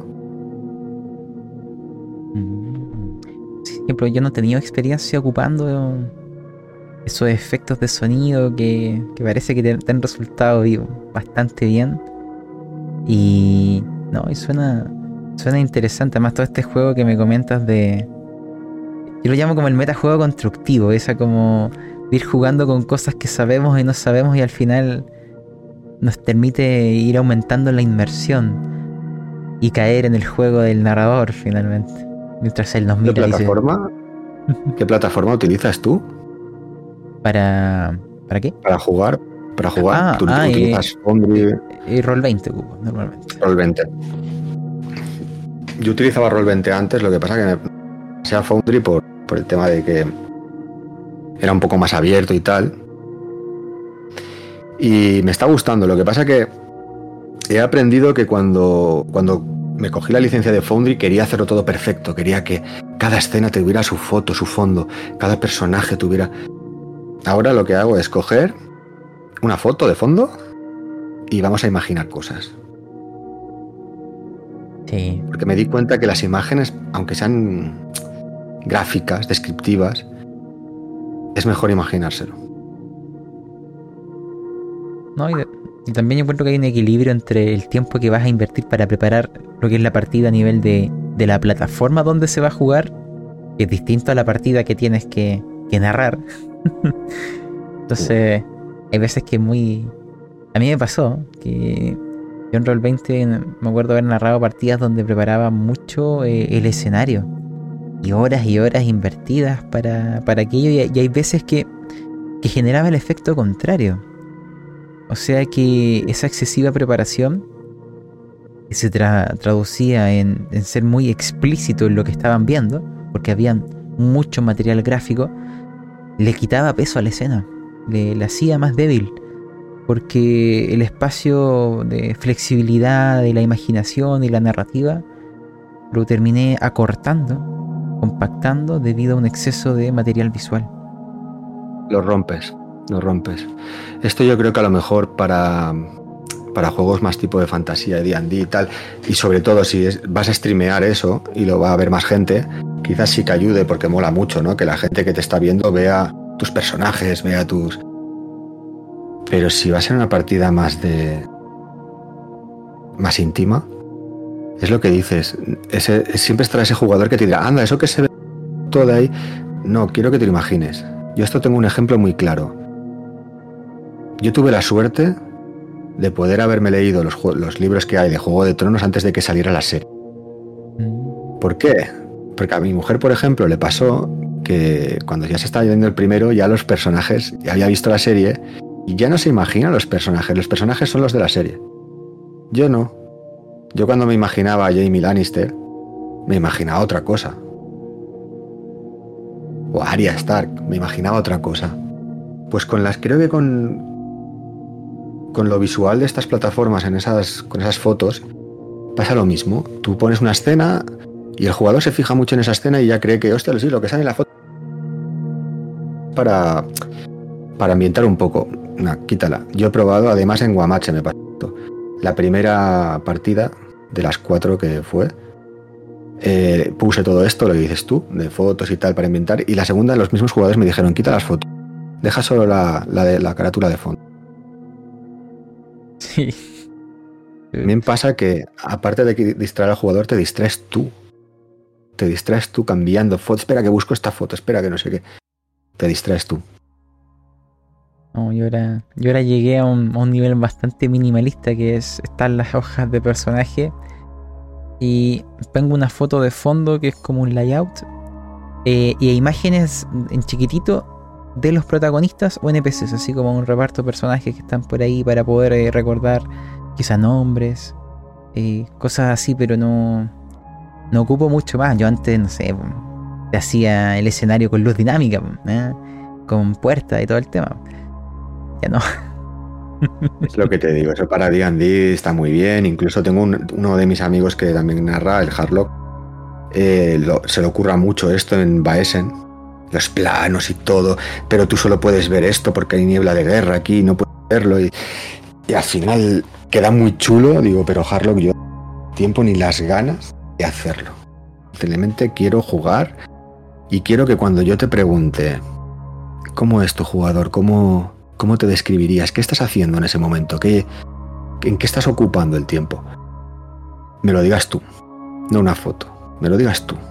Por ejemplo, yo no he tenido experiencia ocupando esos efectos de sonido que, que parece que te, te han resultado bastante bien. Y no, y suena, suena interesante. Además, todo este juego que me comentas de... Yo lo llamo como el metajuego constructivo, esa como ir jugando con cosas que sabemos y no sabemos, y al final nos permite ir aumentando la inmersión y caer en el juego del narrador finalmente, mientras él nos mira. ¿Qué plataforma? Y dice... ¿Qué plataforma utilizas tú? ¿Para, ¿para qué? Para jugar. Para jugar. Ah, ¿Tú ah, utilizas y, Foundry? Y Roll veinte ocupo, normalmente. Roll veinte. Yo utilizaba Roll veinte antes, lo que pasa que me sea Foundry por, por el tema de que era un poco más abierto y tal. Y me está gustando. Lo que pasa que he aprendido que cuando, cuando me cogí la licencia de Foundry quería hacerlo todo perfecto. Quería que cada escena tuviera su foto, su fondo, cada personaje tuviera... Ahora lo que hago es coger una foto de fondo y vamos a imaginar cosas. Sí. Porque me di cuenta que las imágenes, aunque sean gráficas, descriptivas, es mejor imaginárselo. No, y, de, y también yo encuentro que hay un equilibrio entre el tiempo que vas a invertir para preparar lo que es la partida a nivel de, de la plataforma donde se va a jugar, que es distinto a la partida que tienes que, que narrar. Entonces, hay veces que muy... A mí me pasó que yo en Roll veinte me acuerdo haber narrado partidas donde preparaba mucho eh, el escenario. Y horas y horas invertidas para, para aquello. Y, y hay veces que, que generaba el efecto contrario. O sea que esa excesiva preparación que se tra- traducía en, en ser muy explícito en lo que estaban viendo, porque había mucho material gráfico, le quitaba peso a la escena, le, la hacía más débil, porque el espacio de flexibilidad de la imaginación y la narrativa lo terminé acortando, compactando debido a un exceso de material visual. Lo rompes, lo rompes. Esto yo creo que a lo mejor para, para juegos más tipo de fantasía, de D and D y tal, y sobre todo si es, vas a streamear eso y lo va a ver más gente, quizás sí que ayude porque mola mucho, ¿no? Que la gente que te está viendo vea tus personajes, vea tus... Pero si va a ser una partida más de... más íntima, es lo que dices. Ese, siempre estará ese jugador que te dirá, anda, eso que se ve todo ahí. No, quiero que te lo imagines. Yo esto tengo un ejemplo muy claro. Yo tuve la suerte de poder haberme leído los, los libros que hay de Juego de Tronos antes de que saliera la serie. ¿Por qué? Porque a mi mujer, por ejemplo, le pasó que cuando ya se estaba viendo el primero, ya los personajes, ya había visto la serie y ya no se imaginan los personajes. Los personajes son los de la serie. Yo no. Yo cuando me imaginaba a Jaime Lannister, me imaginaba otra cosa. O a Arya Stark, me imaginaba otra cosa. Pues con las, creo que con con lo visual de estas plataformas, en esas, con esas fotos, pasa lo mismo. Tú pones una escena y el jugador se fija mucho en esa escena y ya cree que, hostia, sí, lo que sale en la foto para, para ambientar un poco. No, quítala. Yo he probado, además en Guamache me pasó. La primera partida de las cuatro que fue, eh, puse todo esto, lo que dices tú, de fotos y tal para ambientar, y la segunda los mismos jugadores me dijeron, quita las fotos, deja solo la, la, de, la carátula de fondo. Sí. También pasa que, aparte de que distraer al jugador, te distraes tú. Te distraes tú cambiando fotos. Espera que busco esta foto, espera que no sé qué. Te distraes tú. No, yo ahora, yo ahora llegué a un, a un nivel bastante minimalista, que es están las hojas de personaje y pongo una foto de fondo que es como un layout, eh, y imágenes en chiquitito de los protagonistas o N P Cs, así como un reparto de personajes que están por ahí para poder eh, recordar quizá nombres, eh, cosas así, pero no, no ocupo mucho más. Yo antes, no sé, te hacía el escenario con luz dinámica, ¿eh? Con puertas y todo el tema. Ya no. Es lo que te digo, eso para D and D está muy bien. Incluso tengo un, uno de mis amigos que también narra, el Hardlock, eh, lo, se le ocurra mucho esto en Baesen, los planos y todo, pero tú solo puedes ver esto porque hay niebla de guerra aquí, no puedes verlo, y, y al final queda muy chulo. Digo, pero Hardlock, yo no tengo tiempo ni las ganas de hacerlo. Simplemente quiero jugar y quiero que cuando yo te pregunte ¿cómo es tu jugador? ¿Cómo, cómo te describirías? ¿Qué estás haciendo en ese momento? ¿Qué, ¿En qué estás ocupando el tiempo? Me lo digas tú, no una foto. Me lo digas tú.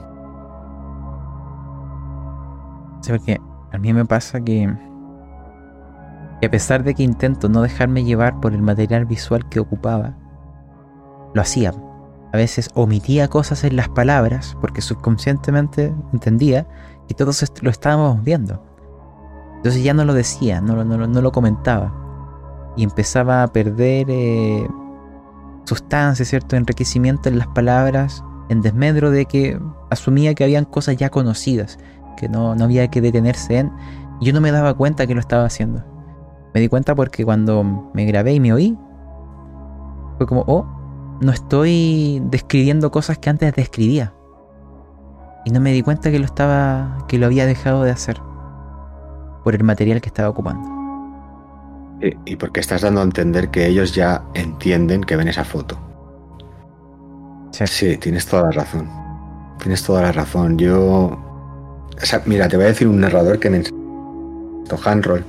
Sí, porque a mí me pasa que, que a pesar de que intento no dejarme llevar por el material visual que ocupaba, lo hacía. A veces omitía cosas en las palabras porque subconscientemente entendía que todos est- lo estábamos viendo. Entonces ya no lo decía, no, no, no lo comentaba. Y empezaba a perder eh, sustancia, cierto enriquecimiento en las palabras, en desmedro de que asumía que habían cosas ya conocidas, que no, no había que detenerse en. Y yo no me daba cuenta que lo estaba haciendo. Me di cuenta porque cuando me grabé y me oí, fue como, oh, no estoy describiendo cosas que antes describía. Y no me di cuenta que lo estaba, que lo había dejado de hacer por el material que estaba ocupando. Y, y porque estás dando a entender que ellos ya entienden que ven esa foto. Sí. Sí, tienes toda la razón. Tienes toda la razón. Yo... O sea, mira, te voy a decir un narrador que me enseñó Handroll.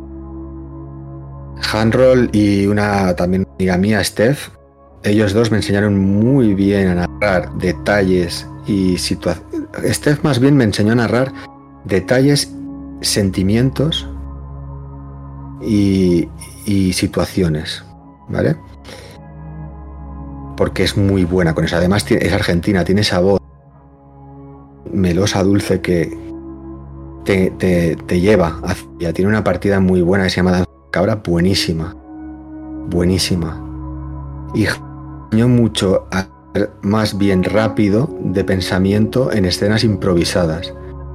Handroll y una también amiga mía, Steph. Ellos dos me enseñaron muy bien a narrar detalles y situaciones. Steph más bien me enseñó a narrar detalles, sentimientos y, y situaciones, ¿vale? Porque es muy buena con eso. Además es argentina, tiene esa voz melosa, dulce que te, te, te lleva hacia... Tiene una partida muy buena que se llama Cabra, buenísima. Buenísima. Y mucho a ser más bien rápido de pensamiento en escenas improvisadas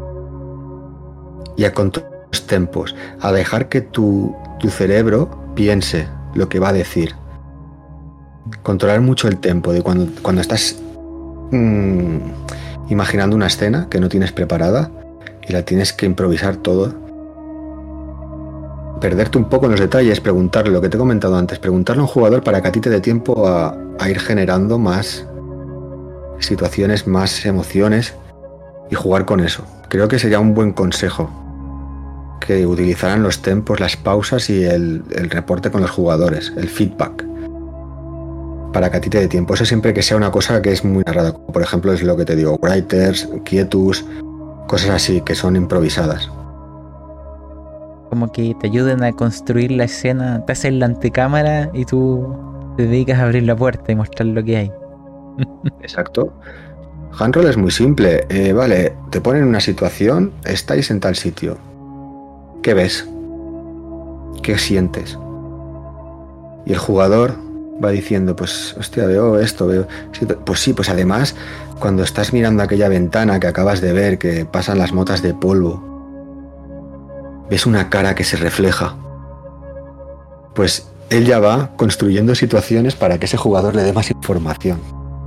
y a controlar los tempos, a dejar que tu, tu cerebro piense lo que va a decir. Controlar mucho el tempo de cuando, cuando estás mmm, imaginando una escena que no tienes preparada y la tienes que improvisar todo. Perderte un poco en los detalles, preguntarle lo que te he comentado antes, preguntarle a un jugador para que a ti te dé tiempo a, a ir generando más situaciones, más emociones y jugar con eso. Creo que sería un buen consejo, que utilizaran los tempos, las pausas y el, el reporte con los jugadores, el feedback, para que a ti te dé tiempo. Eso siempre que sea una cosa que es muy narrada, como por ejemplo es lo que te digo, writers, quietus, cosas así que son improvisadas. Como que te ayuden a construir la escena, te hacen la antecámara y tú te dedicas a abrir la puerta y mostrar lo que hay. Exacto. Handroll es muy simple. Eh, vale, te ponen una situación, estáis en tal sitio. ¿Qué ves? ¿Qué sientes? Y el jugador va diciendo, pues, hostia, veo esto, veo... Pues sí, pues además, cuando estás mirando aquella ventana que acabas de ver, que pasan las motas de polvo, ves una cara que se refleja. Pues él ya va construyendo situaciones para que ese jugador le dé más información.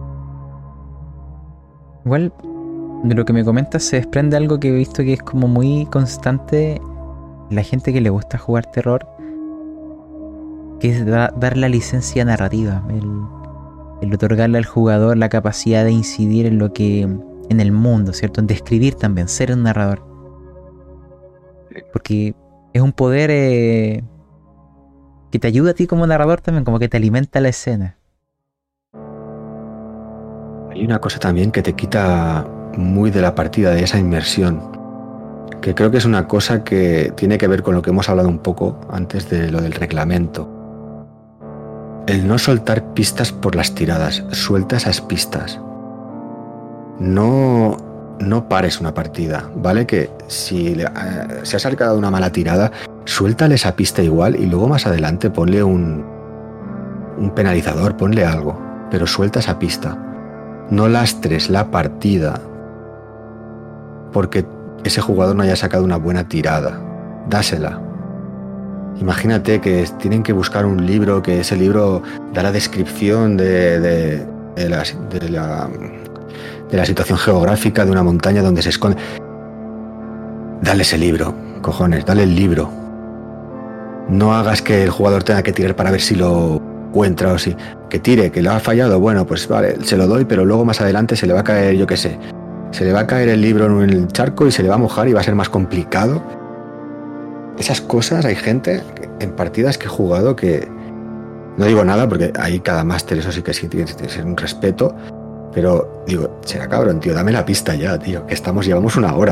Igual, de lo que me comentas se desprende algo que he visto que es como muy constante en la gente que le gusta jugar terror, que es da, dar la licencia narrativa, el, el otorgarle al jugador la capacidad de incidir en lo que, en el mundo, ¿cierto? En describir también, ser un narrador. Porque es un poder eh, que te ayuda a ti como narrador también, como que te alimenta la escena. Hay una cosa también que te quita muy de la partida, de esa inmersión, que creo que es una cosa que tiene que ver con lo que hemos hablado un poco antes de lo del reglamento. El no soltar pistas por las tiradas, suelta esas pistas. No, no pares una partida, ¿vale? Que si le, eh, se ha sacado una mala tirada, suéltale esa pista igual y luego más adelante ponle un, un penalizador, ponle algo, pero suelta esa pista. No lastres la partida porque ese jugador no haya sacado una buena tirada. Dásela. Imagínate que tienen que buscar un libro, que ese libro da la descripción de, de, de, la, de, la, de la situación geográfica de una montaña donde se esconde. Dale ese libro, cojones, dale el libro. No hagas que el jugador tenga que tirar para ver si lo encuentra o si... Que tire, que lo ha fallado, bueno, pues vale, se lo doy, pero luego más adelante se le va a caer, yo qué sé, se le va a caer el libro en el charco y se le va a mojar y va a ser más complicado. Esas cosas, hay gente en partidas que he jugado que... No digo nada porque hay cada máster, eso sí que sí tiene que ser un respeto, pero digo, será cabrón, tío, dame la pista ya, tío, que estamos, llevamos una hora.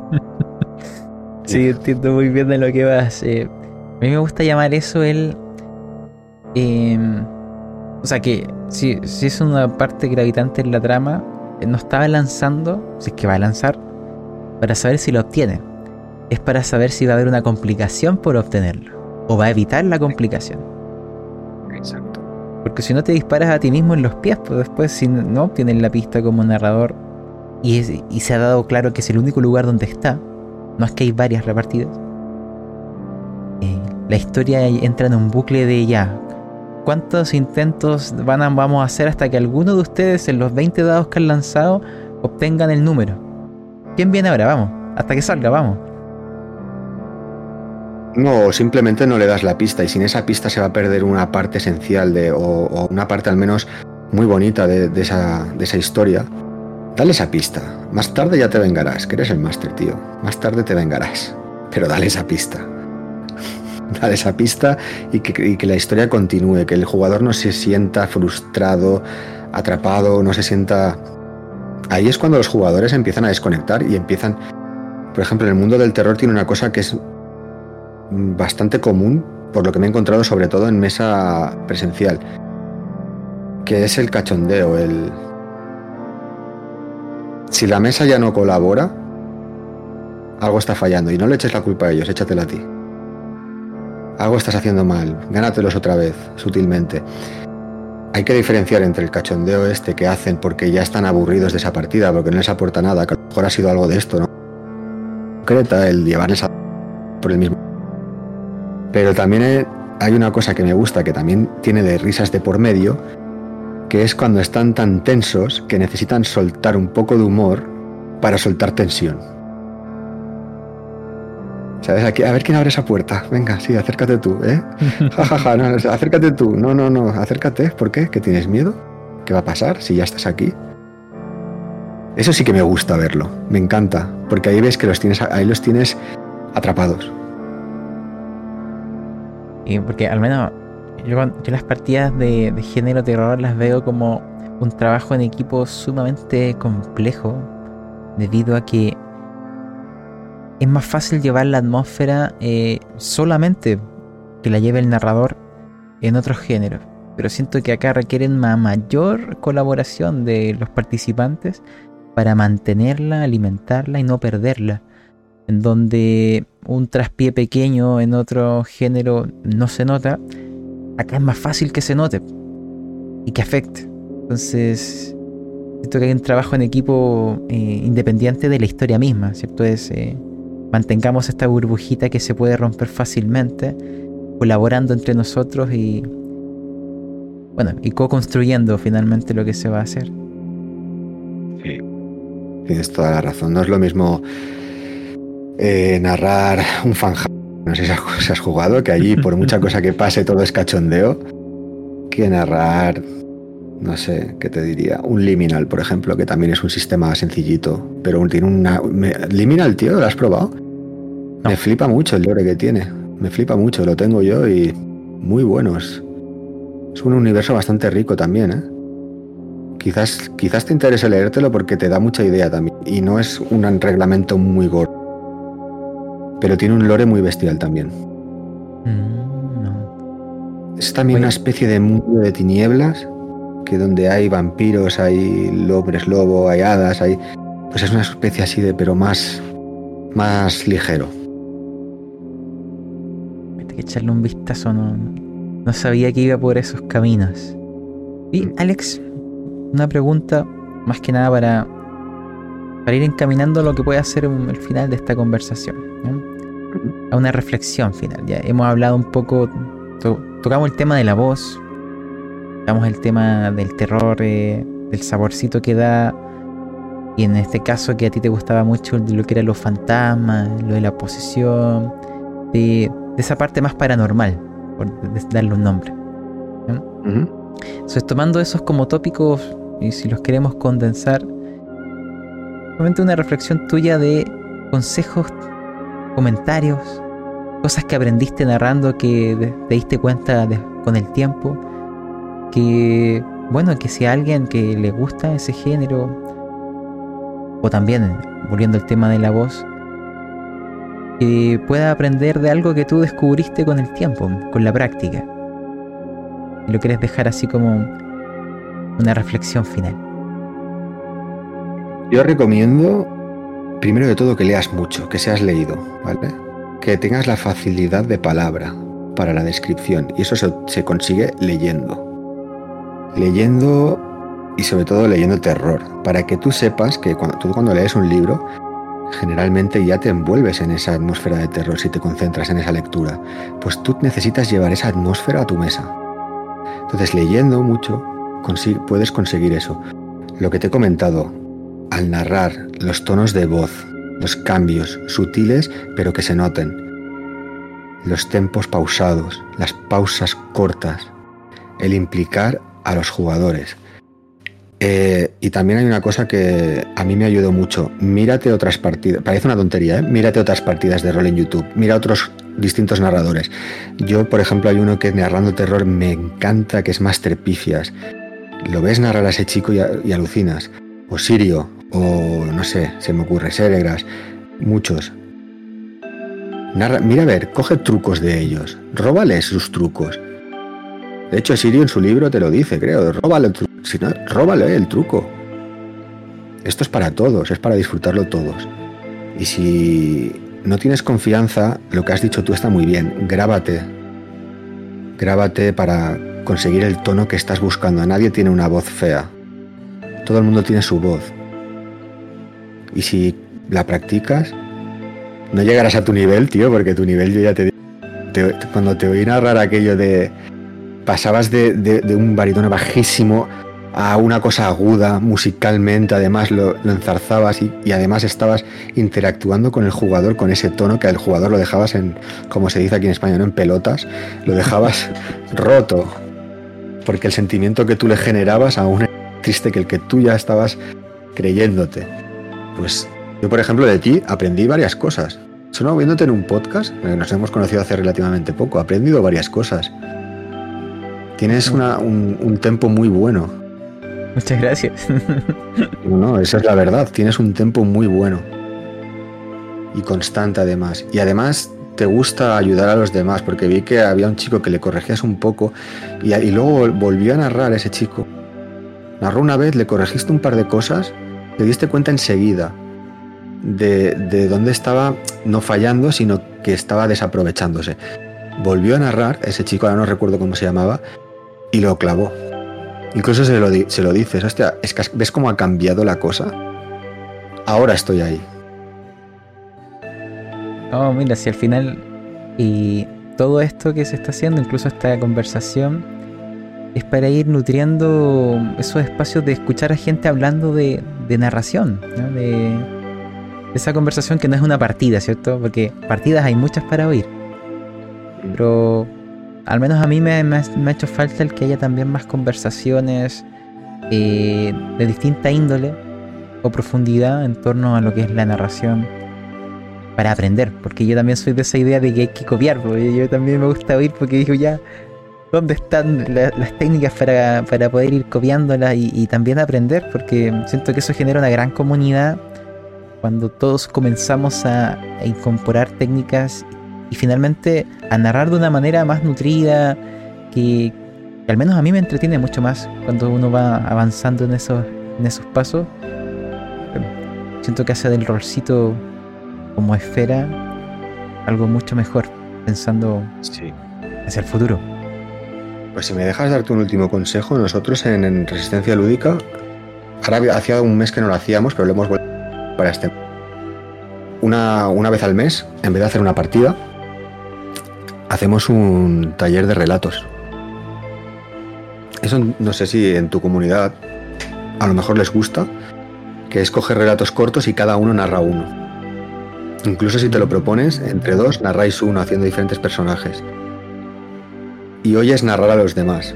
Sí, entiendo muy bien de lo que vas. Eh, a mí me gusta llamar eso el... Eh, o sea que si, si es una parte gravitante en la trama, no está lanzando, si es que va a lanzar, para saber si lo obtiene. Es para saber si va a haber una complicación por obtenerlo, o va a evitar la complicación. Exacto. Porque si no te disparas a ti mismo en los pies, pues después si no obtienes la pista como narrador, y, es, y se ha dado claro que es el único lugar donde está, no es que hay varias repartidas, eh, la historia entra en un bucle de ya... ¿Cuántos intentos van a, vamos a hacer hasta que alguno de ustedes en los veinte dados que han lanzado obtengan el número? ¿Quién viene ahora? Vamos, hasta que salga, vamos. No, simplemente no le das la pista y sin esa pista se va a perder una parte esencial de, o, o una parte al menos muy bonita de, de, esa, de esa historia. Dale esa pista. Más tarde ya te vengarás, que eres el máster, tío. Más tarde te vengarás. Pero dale esa pista. Dale esa pista y que, y que la historia continúe, que el jugador no se sienta frustrado, atrapado, no se sienta... Ahí es cuando los jugadores empiezan a desconectar y empiezan... Por ejemplo, en el mundo del terror tiene una cosa que es bastante común, por lo que me he encontrado sobre todo en mesa presencial, que es el cachondeo, el... Si la mesa ya no colabora, algo está fallando y no le eches la culpa a ellos, échatela a ti. Algo estás haciendo mal, gánatelos otra vez, sutilmente. hay que diferenciar entre el cachondeo este que hacen porque ya están aburridos de esa partida, porque no les aporta nada, que a lo mejor ha sido algo de esto, ¿no? Concreta, el llevarles a por el mismo. Pero también hay una cosa que me gusta, que también tiene de risas de por medio, que es cuando están tan tensos que necesitan soltar un poco de humor para soltar tensión. ¿Sabes? Aquí, a ver quién abre esa puerta. Venga, sí, acércate tú, ¿eh? Ja, ja, ja, no, acércate tú. No, no, no, acércate. ¿Por qué? ¿Que tienes miedo? ¿Qué va a pasar si ya estás aquí? Eso sí que me gusta verlo. Me encanta. Porque ahí ves que los tienes, ahí los tienes atrapados. Y porque al menos yo, yo las partidas de, de género terror las veo como un trabajo en equipo sumamente complejo, debido a que es más fácil llevar la atmósfera eh, solamente que la lleve el narrador en otros géneros. Pero siento que acá requieren una mayor colaboración de los participantes para mantenerla, alimentarla y no perderla. En donde un traspié pequeño en otro género no se nota, acá es más fácil que se note y que afecte. Entonces, siento que hay un trabajo en equipo eh, independiente de la historia misma, ¿cierto? Es... Eh, mantengamos esta burbujita que se puede romper fácilmente, colaborando entre nosotros y bueno, y co-construyendo finalmente lo que se va a hacer. Sí, tienes toda la razón. No es lo mismo eh, narrar un fanjam, no sé si has jugado, que allí por mucha cosa que pase todo es cachondeo, que narrar, no sé, ¿qué te diría? Un Liminal, por ejemplo, que también es un sistema sencillito, pero tiene una... Me, Liminal, tío, ¿lo has probado? No. Me flipa mucho el lore que tiene. Me flipa mucho, lo tengo yo y muy buenos. Es un universo bastante rico también, ¿eh? Quizás, quizás te interese leértelo porque te da mucha idea también. Y no es un reglamento muy gordo. Pero tiene un lore muy bestial también. Mm, no. Es también Oye. una especie de mundo de tinieblas, que donde hay vampiros, hay hombres lobo, hay hadas, hay... Pues es una especie así de, pero más, más ligero. Hay que echarle un vistazo, no, no sabía que iba por esos caminos. Y Alex, una pregunta más que nada para, para ir encaminando lo que puede ser un, el final de esta conversación, ¿no? A una reflexión final. Ya hemos hablado un poco, to, tocamos el tema de la voz, tocamos el tema del terror, eh, del saborcito que da, y en este caso que a ti te gustaba mucho lo que eran los fantasmas, lo de la posesión, de, de esa parte más paranormal, por darle un nombre, ¿no? Uh-huh. Entonces, tomando esos como tópicos, y si los queremos condensar, realmente una reflexión tuya de consejos, comentarios, cosas que aprendiste narrando que te diste cuenta de, con el tiempo, que bueno, que si a alguien que le gusta ese género, o también, volviendo al tema de la voz, que pueda aprender de algo que tú descubriste con el tiempo, con la práctica. Y lo quieres dejar así como una reflexión final. Yo recomiendo, primero de todo, que leas mucho, que seas leído, ¿vale? Que tengas la facilidad de palabra para la descripción. Y eso se, se consigue leyendo. Leyendo... y sobre todo leyendo terror, para que tú sepas que cuando, tú cuando lees un libro, generalmente ya te envuelves en esa atmósfera de terror si te concentras en esa lectura. Pues tú necesitas llevar esa atmósfera a tu mesa. Entonces, leyendo mucho, consigue, puedes conseguir eso. Lo que te he comentado, al narrar, los tonos de voz, los cambios sutiles, pero que se noten. Los tempos pausados, las pausas cortas, el implicar a los jugadores. Eh, y también hay una cosa que a mí me ayudó mucho. Mírate otras partidas. Parece una tontería, ¿eh? Mírate otras partidas de rol en YouTube. Mira otros distintos narradores. Yo, por ejemplo, hay uno que narrando terror me encanta, que es Master Pifias. Lo ves narrar a ese chico y, y alucinas. O Sirio, o no sé, se me ocurre, Seregras. Muchos. Narra, mira a ver, coge trucos de ellos. Róbales sus trucos. De hecho, Sirio en su libro te lo dice, creo. Róbale el truco. Si no, róbale el truco. Esto es para todos, es para disfrutarlo todos. Y si no tienes confianza, lo que has dicho tú está muy bien. Grábate. Grábate para conseguir el tono que estás buscando. Nadie tiene una voz fea. Todo el mundo tiene su voz. Y si la practicas, no llegarás a tu nivel, tío, porque tu nivel yo ya te digo. Te, cuando te oí narrar aquello de... Pasabas de, de, de un barítono bajísimo a una cosa aguda, musicalmente, además lo, lo enzarzabas y, y además estabas interactuando con el jugador con ese tono que al jugador lo dejabas en, como se dice aquí en España, ¿no? En pelotas, lo dejabas roto, porque el sentimiento que tú le generabas aún era más triste que el que tú ya estabas creyéndote. Pues yo, por ejemplo, de ti aprendí varias cosas. Solo viéndote en un podcast, nos hemos conocido hace relativamente poco, he aprendido varias cosas. Tienes una, un, un tempo muy bueno. Muchas gracias. No, no, esa es la verdad. Tienes un tempo muy bueno. Y constante además. Y además te gusta ayudar a los demás, porque vi que había un chico que le corregías un poco y, y luego volvió a narrar ese chico. Narró una vez, le corregiste un par de cosas, te diste cuenta enseguida de, de dónde estaba no fallando, sino que estaba desaprovechándose. Volvió a narrar, ese chico, ahora no recuerdo cómo se llamaba, y lo clavó. Incluso se lo, di- se lo dices, hostia, es que ¿ves cómo ha cambiado la cosa? Ahora estoy ahí. Oh, mira, si al final y todo esto que se está haciendo, incluso esta conversación, es para ir nutriendo esos espacios de escuchar a gente hablando de, de narración, ¿no? De, de esa conversación que no es una partida, ¿cierto? Porque partidas hay muchas para oír, pero al menos a mí me, me, ha, me ha hecho falta el que haya también más conversaciones eh, de distinta índole o profundidad en torno a lo que es la narración para aprender, porque yo también soy de esa idea de que hay que copiar, porque yo también me gusta oír porque digo ya, ¿dónde están la, las técnicas para, para poder ir copiándolas y, y también aprender? Porque siento que eso genera una gran comunidad cuando todos comenzamos a, a incorporar técnicas y finalmente a narrar de una manera más nutrida, que, que al menos a mí me entretiene mucho más cuando uno va avanzando en esos, en esos pasos. Siento que hace del rolcito como esfera algo mucho mejor, pensando Sí. hacia el futuro. Pues si me dejas darte un último consejo, nosotros en, en Resistencia Lúdica, ahora hacía un mes que no lo hacíamos, pero lo hemos vuelto para este. Una, una vez al mes, en vez de hacer una partida, hacemos un taller de relatos. Eso no sé si en tu comunidad a lo mejor les gusta, que es coger relatos cortos y cada uno narra uno. Incluso si te lo propones, entre dos narráis uno haciendo diferentes personajes. Y oyes narrar a los demás.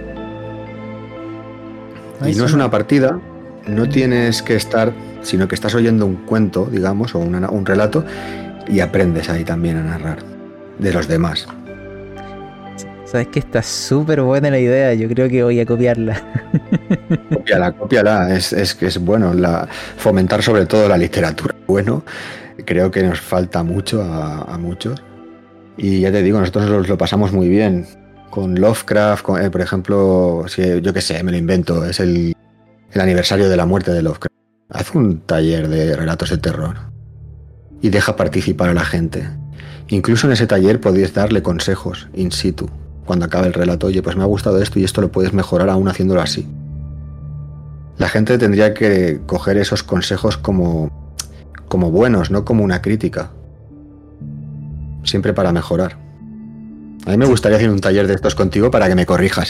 Y no es una partida, no tienes que estar, sino que estás oyendo un cuento, digamos, o una, un relato, y aprendes ahí también a narrar de los demás. Sabes que está súper buena la idea, yo creo que voy a copiarla. Cópiala, cópiala, es, es que es bueno la, fomentar sobre todo la literatura. Bueno, creo que nos falta mucho a, a muchos. Y ya te digo, nosotros los, lo pasamos muy bien. Con Lovecraft, con, eh, por ejemplo, si, yo qué sé, me lo invento, es el, el aniversario de la muerte de Lovecraft. Haz un taller de relatos de terror y deja participar a la gente. Incluso en ese taller podéis darle consejos in situ. Cuando acabe el relato, oye, pues me ha gustado esto y esto lo puedes mejorar aún haciéndolo así. La gente tendría que coger esos consejos como, como buenos, no como una crítica. Siempre para mejorar. A mí me gustaría hacer un taller de estos contigo para que me corrijas.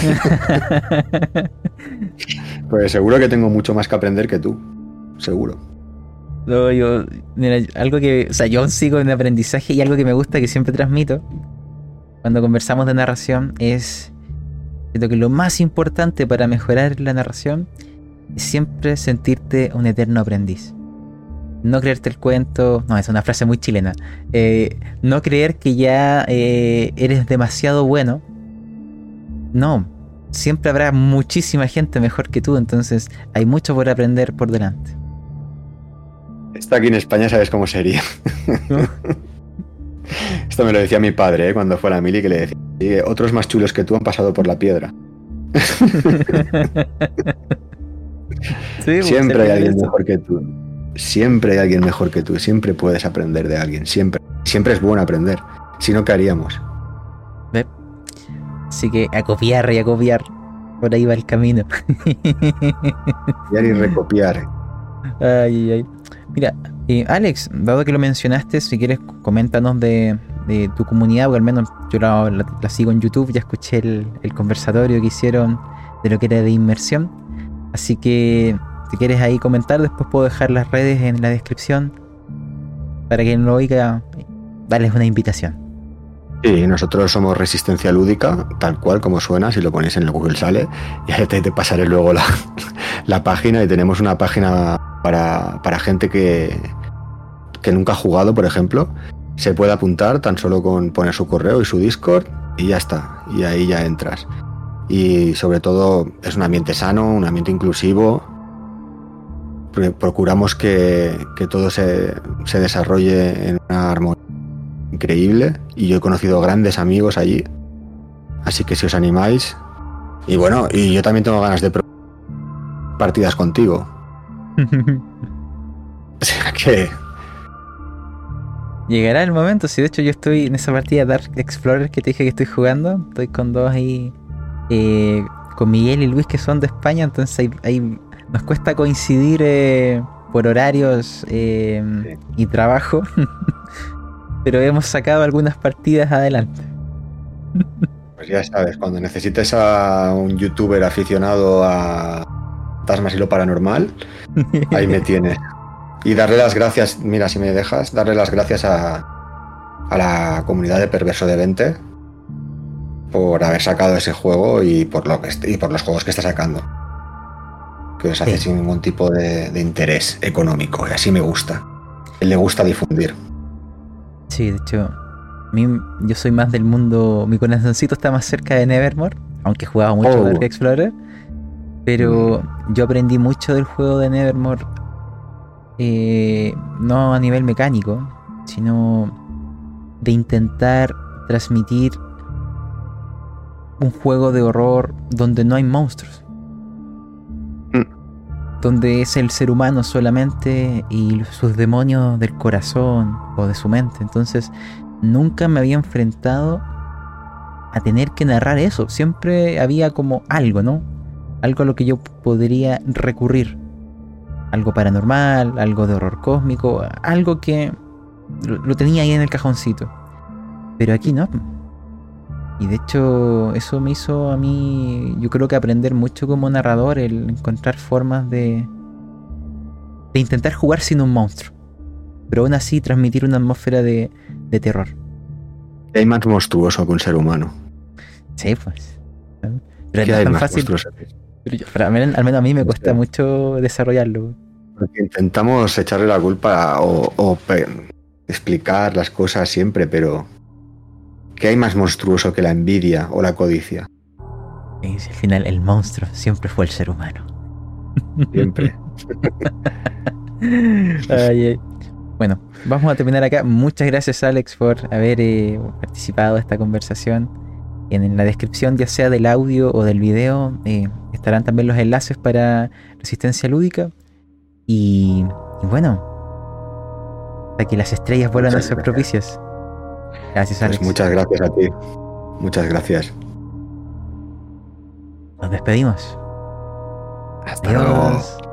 Pues seguro que tengo mucho más que aprender que tú. Seguro. No, yo, mira, algo que, o sea, yo sigo en aprendizaje y algo que me gusta, que siempre transmito cuando conversamos de narración, es creo que lo más importante para mejorar la narración es siempre sentirte un eterno aprendiz. No creerte el cuento, no, es una frase muy chilena, eh, no creer que ya eh, eres demasiado bueno. No, siempre habrá muchísima gente mejor que tú, entonces hay mucho por aprender por delante. Esto aquí en España sabes cómo sería. ¿No? Esto me lo decía mi padre, ¿eh? Cuando fue a la mili, que le decía, "Sí, otros más chulos que tú han pasado por la piedra". Sí, siempre hay alguien eso. mejor que tú. Siempre hay alguien mejor que tú. Siempre puedes aprender de alguien. Siempre. Siempre es bueno aprender. Si no, ¿qué haríamos? ¿Ve? Así que a copiar y a copiar. Por ahí va el camino. Copiar y recopiar. Ay, ay. Mira, eh, Alex, dado que lo mencionaste, si quieres coméntanos de, de tu comunidad, porque al menos yo la, la, la sigo en YouTube, ya escuché el, el conversatorio que hicieron de lo que era de inmersión. Así que si quieres ahí comentar, después puedo dejar las redes en la descripción para quien lo oiga, darles una invitación. Sí, nosotros somos Resistencia Lúdica, tal cual como suena, si lo ponéis en el Google sale, y te, te pasaré luego la, la página, y tenemos una página para, para gente que, que nunca ha jugado, por ejemplo. Se puede apuntar tan solo con poner su correo y su Discord y ya está, y ahí ya entras. Y sobre todo es un ambiente sano, un ambiente inclusivo. Procuramos que, que todo se, se desarrolle en una armonía increíble, y yo he conocido grandes amigos allí, así que si os animáis, y bueno, y yo también tengo ganas de pro- partidas contigo. O sea que llegará el momento. Si de hecho yo estoy en esa partida Dark Explorer que te dije que estoy jugando, estoy con dos ahí, eh, con Miguel y Luis, que son de España, entonces ahí, ahí nos cuesta coincidir eh, por horarios eh, sí. y trabajo. Pero hemos sacado algunas partidas adelante. Pues ya sabes, cuando necesites a un youtuber aficionado a fantasmas y lo paranormal, ahí me tienes. Y darle las gracias, mira, si me dejas, darle las gracias a, a la comunidad de Perverso de Vente por haber sacado ese juego y por, lo que est- y por los juegos que está sacando. Que os hace sí. sin ningún tipo de, de interés económico, y así me gusta. A él le gusta difundir. Sí, de hecho, a mí, yo soy más del mundo, mi corazoncito está más cerca de Nevermore, aunque jugaba mucho oh. Dark Explorer, pero mm. yo aprendí mucho del juego de Nevermore, eh, no a nivel mecánico, sino de intentar transmitir un juego de horror donde no hay monstruos, mm. donde es el ser humano solamente y sus demonios del corazón o de su mente. Entonces nunca me había enfrentado a tener que narrar eso. Siempre había como algo, ¿no? Algo a lo que yo podría recurrir. Algo paranormal, algo de horror cósmico, algo que lo, lo tenía ahí en el cajoncito. Pero aquí no. Y de hecho eso me hizo a mí, yo creo que aprender mucho como narrador, el encontrar formas de de intentar jugar sin un monstruo, pero aún así transmitir una atmósfera de, de terror. ¿Qué hay más monstruoso que un ser humano? Sí, pues. Pero ¿Qué no hay es tan más fácil. Pero yo, pero al, menos, al menos a mí me cuesta sí. mucho desarrollarlo. Porque intentamos echarle la culpa o, o pe- explicar las cosas siempre, pero ¿qué hay más monstruoso que la envidia o la codicia? Y al final el monstruo siempre fue el ser humano. Siempre. Ay, ay. Bueno, vamos a terminar acá. Muchas gracias, Alex, por haber eh, participado de esta conversación. En, en la descripción, ya sea del audio o del video, eh, estarán también los enlaces para Resistencia Lúdica. Y, y bueno, para que las estrellas vuelvan a ser propicias. Gracias, Alex. Pues muchas gracias a ti. Muchas gracias. Nos despedimos. Hasta Adiós. luego.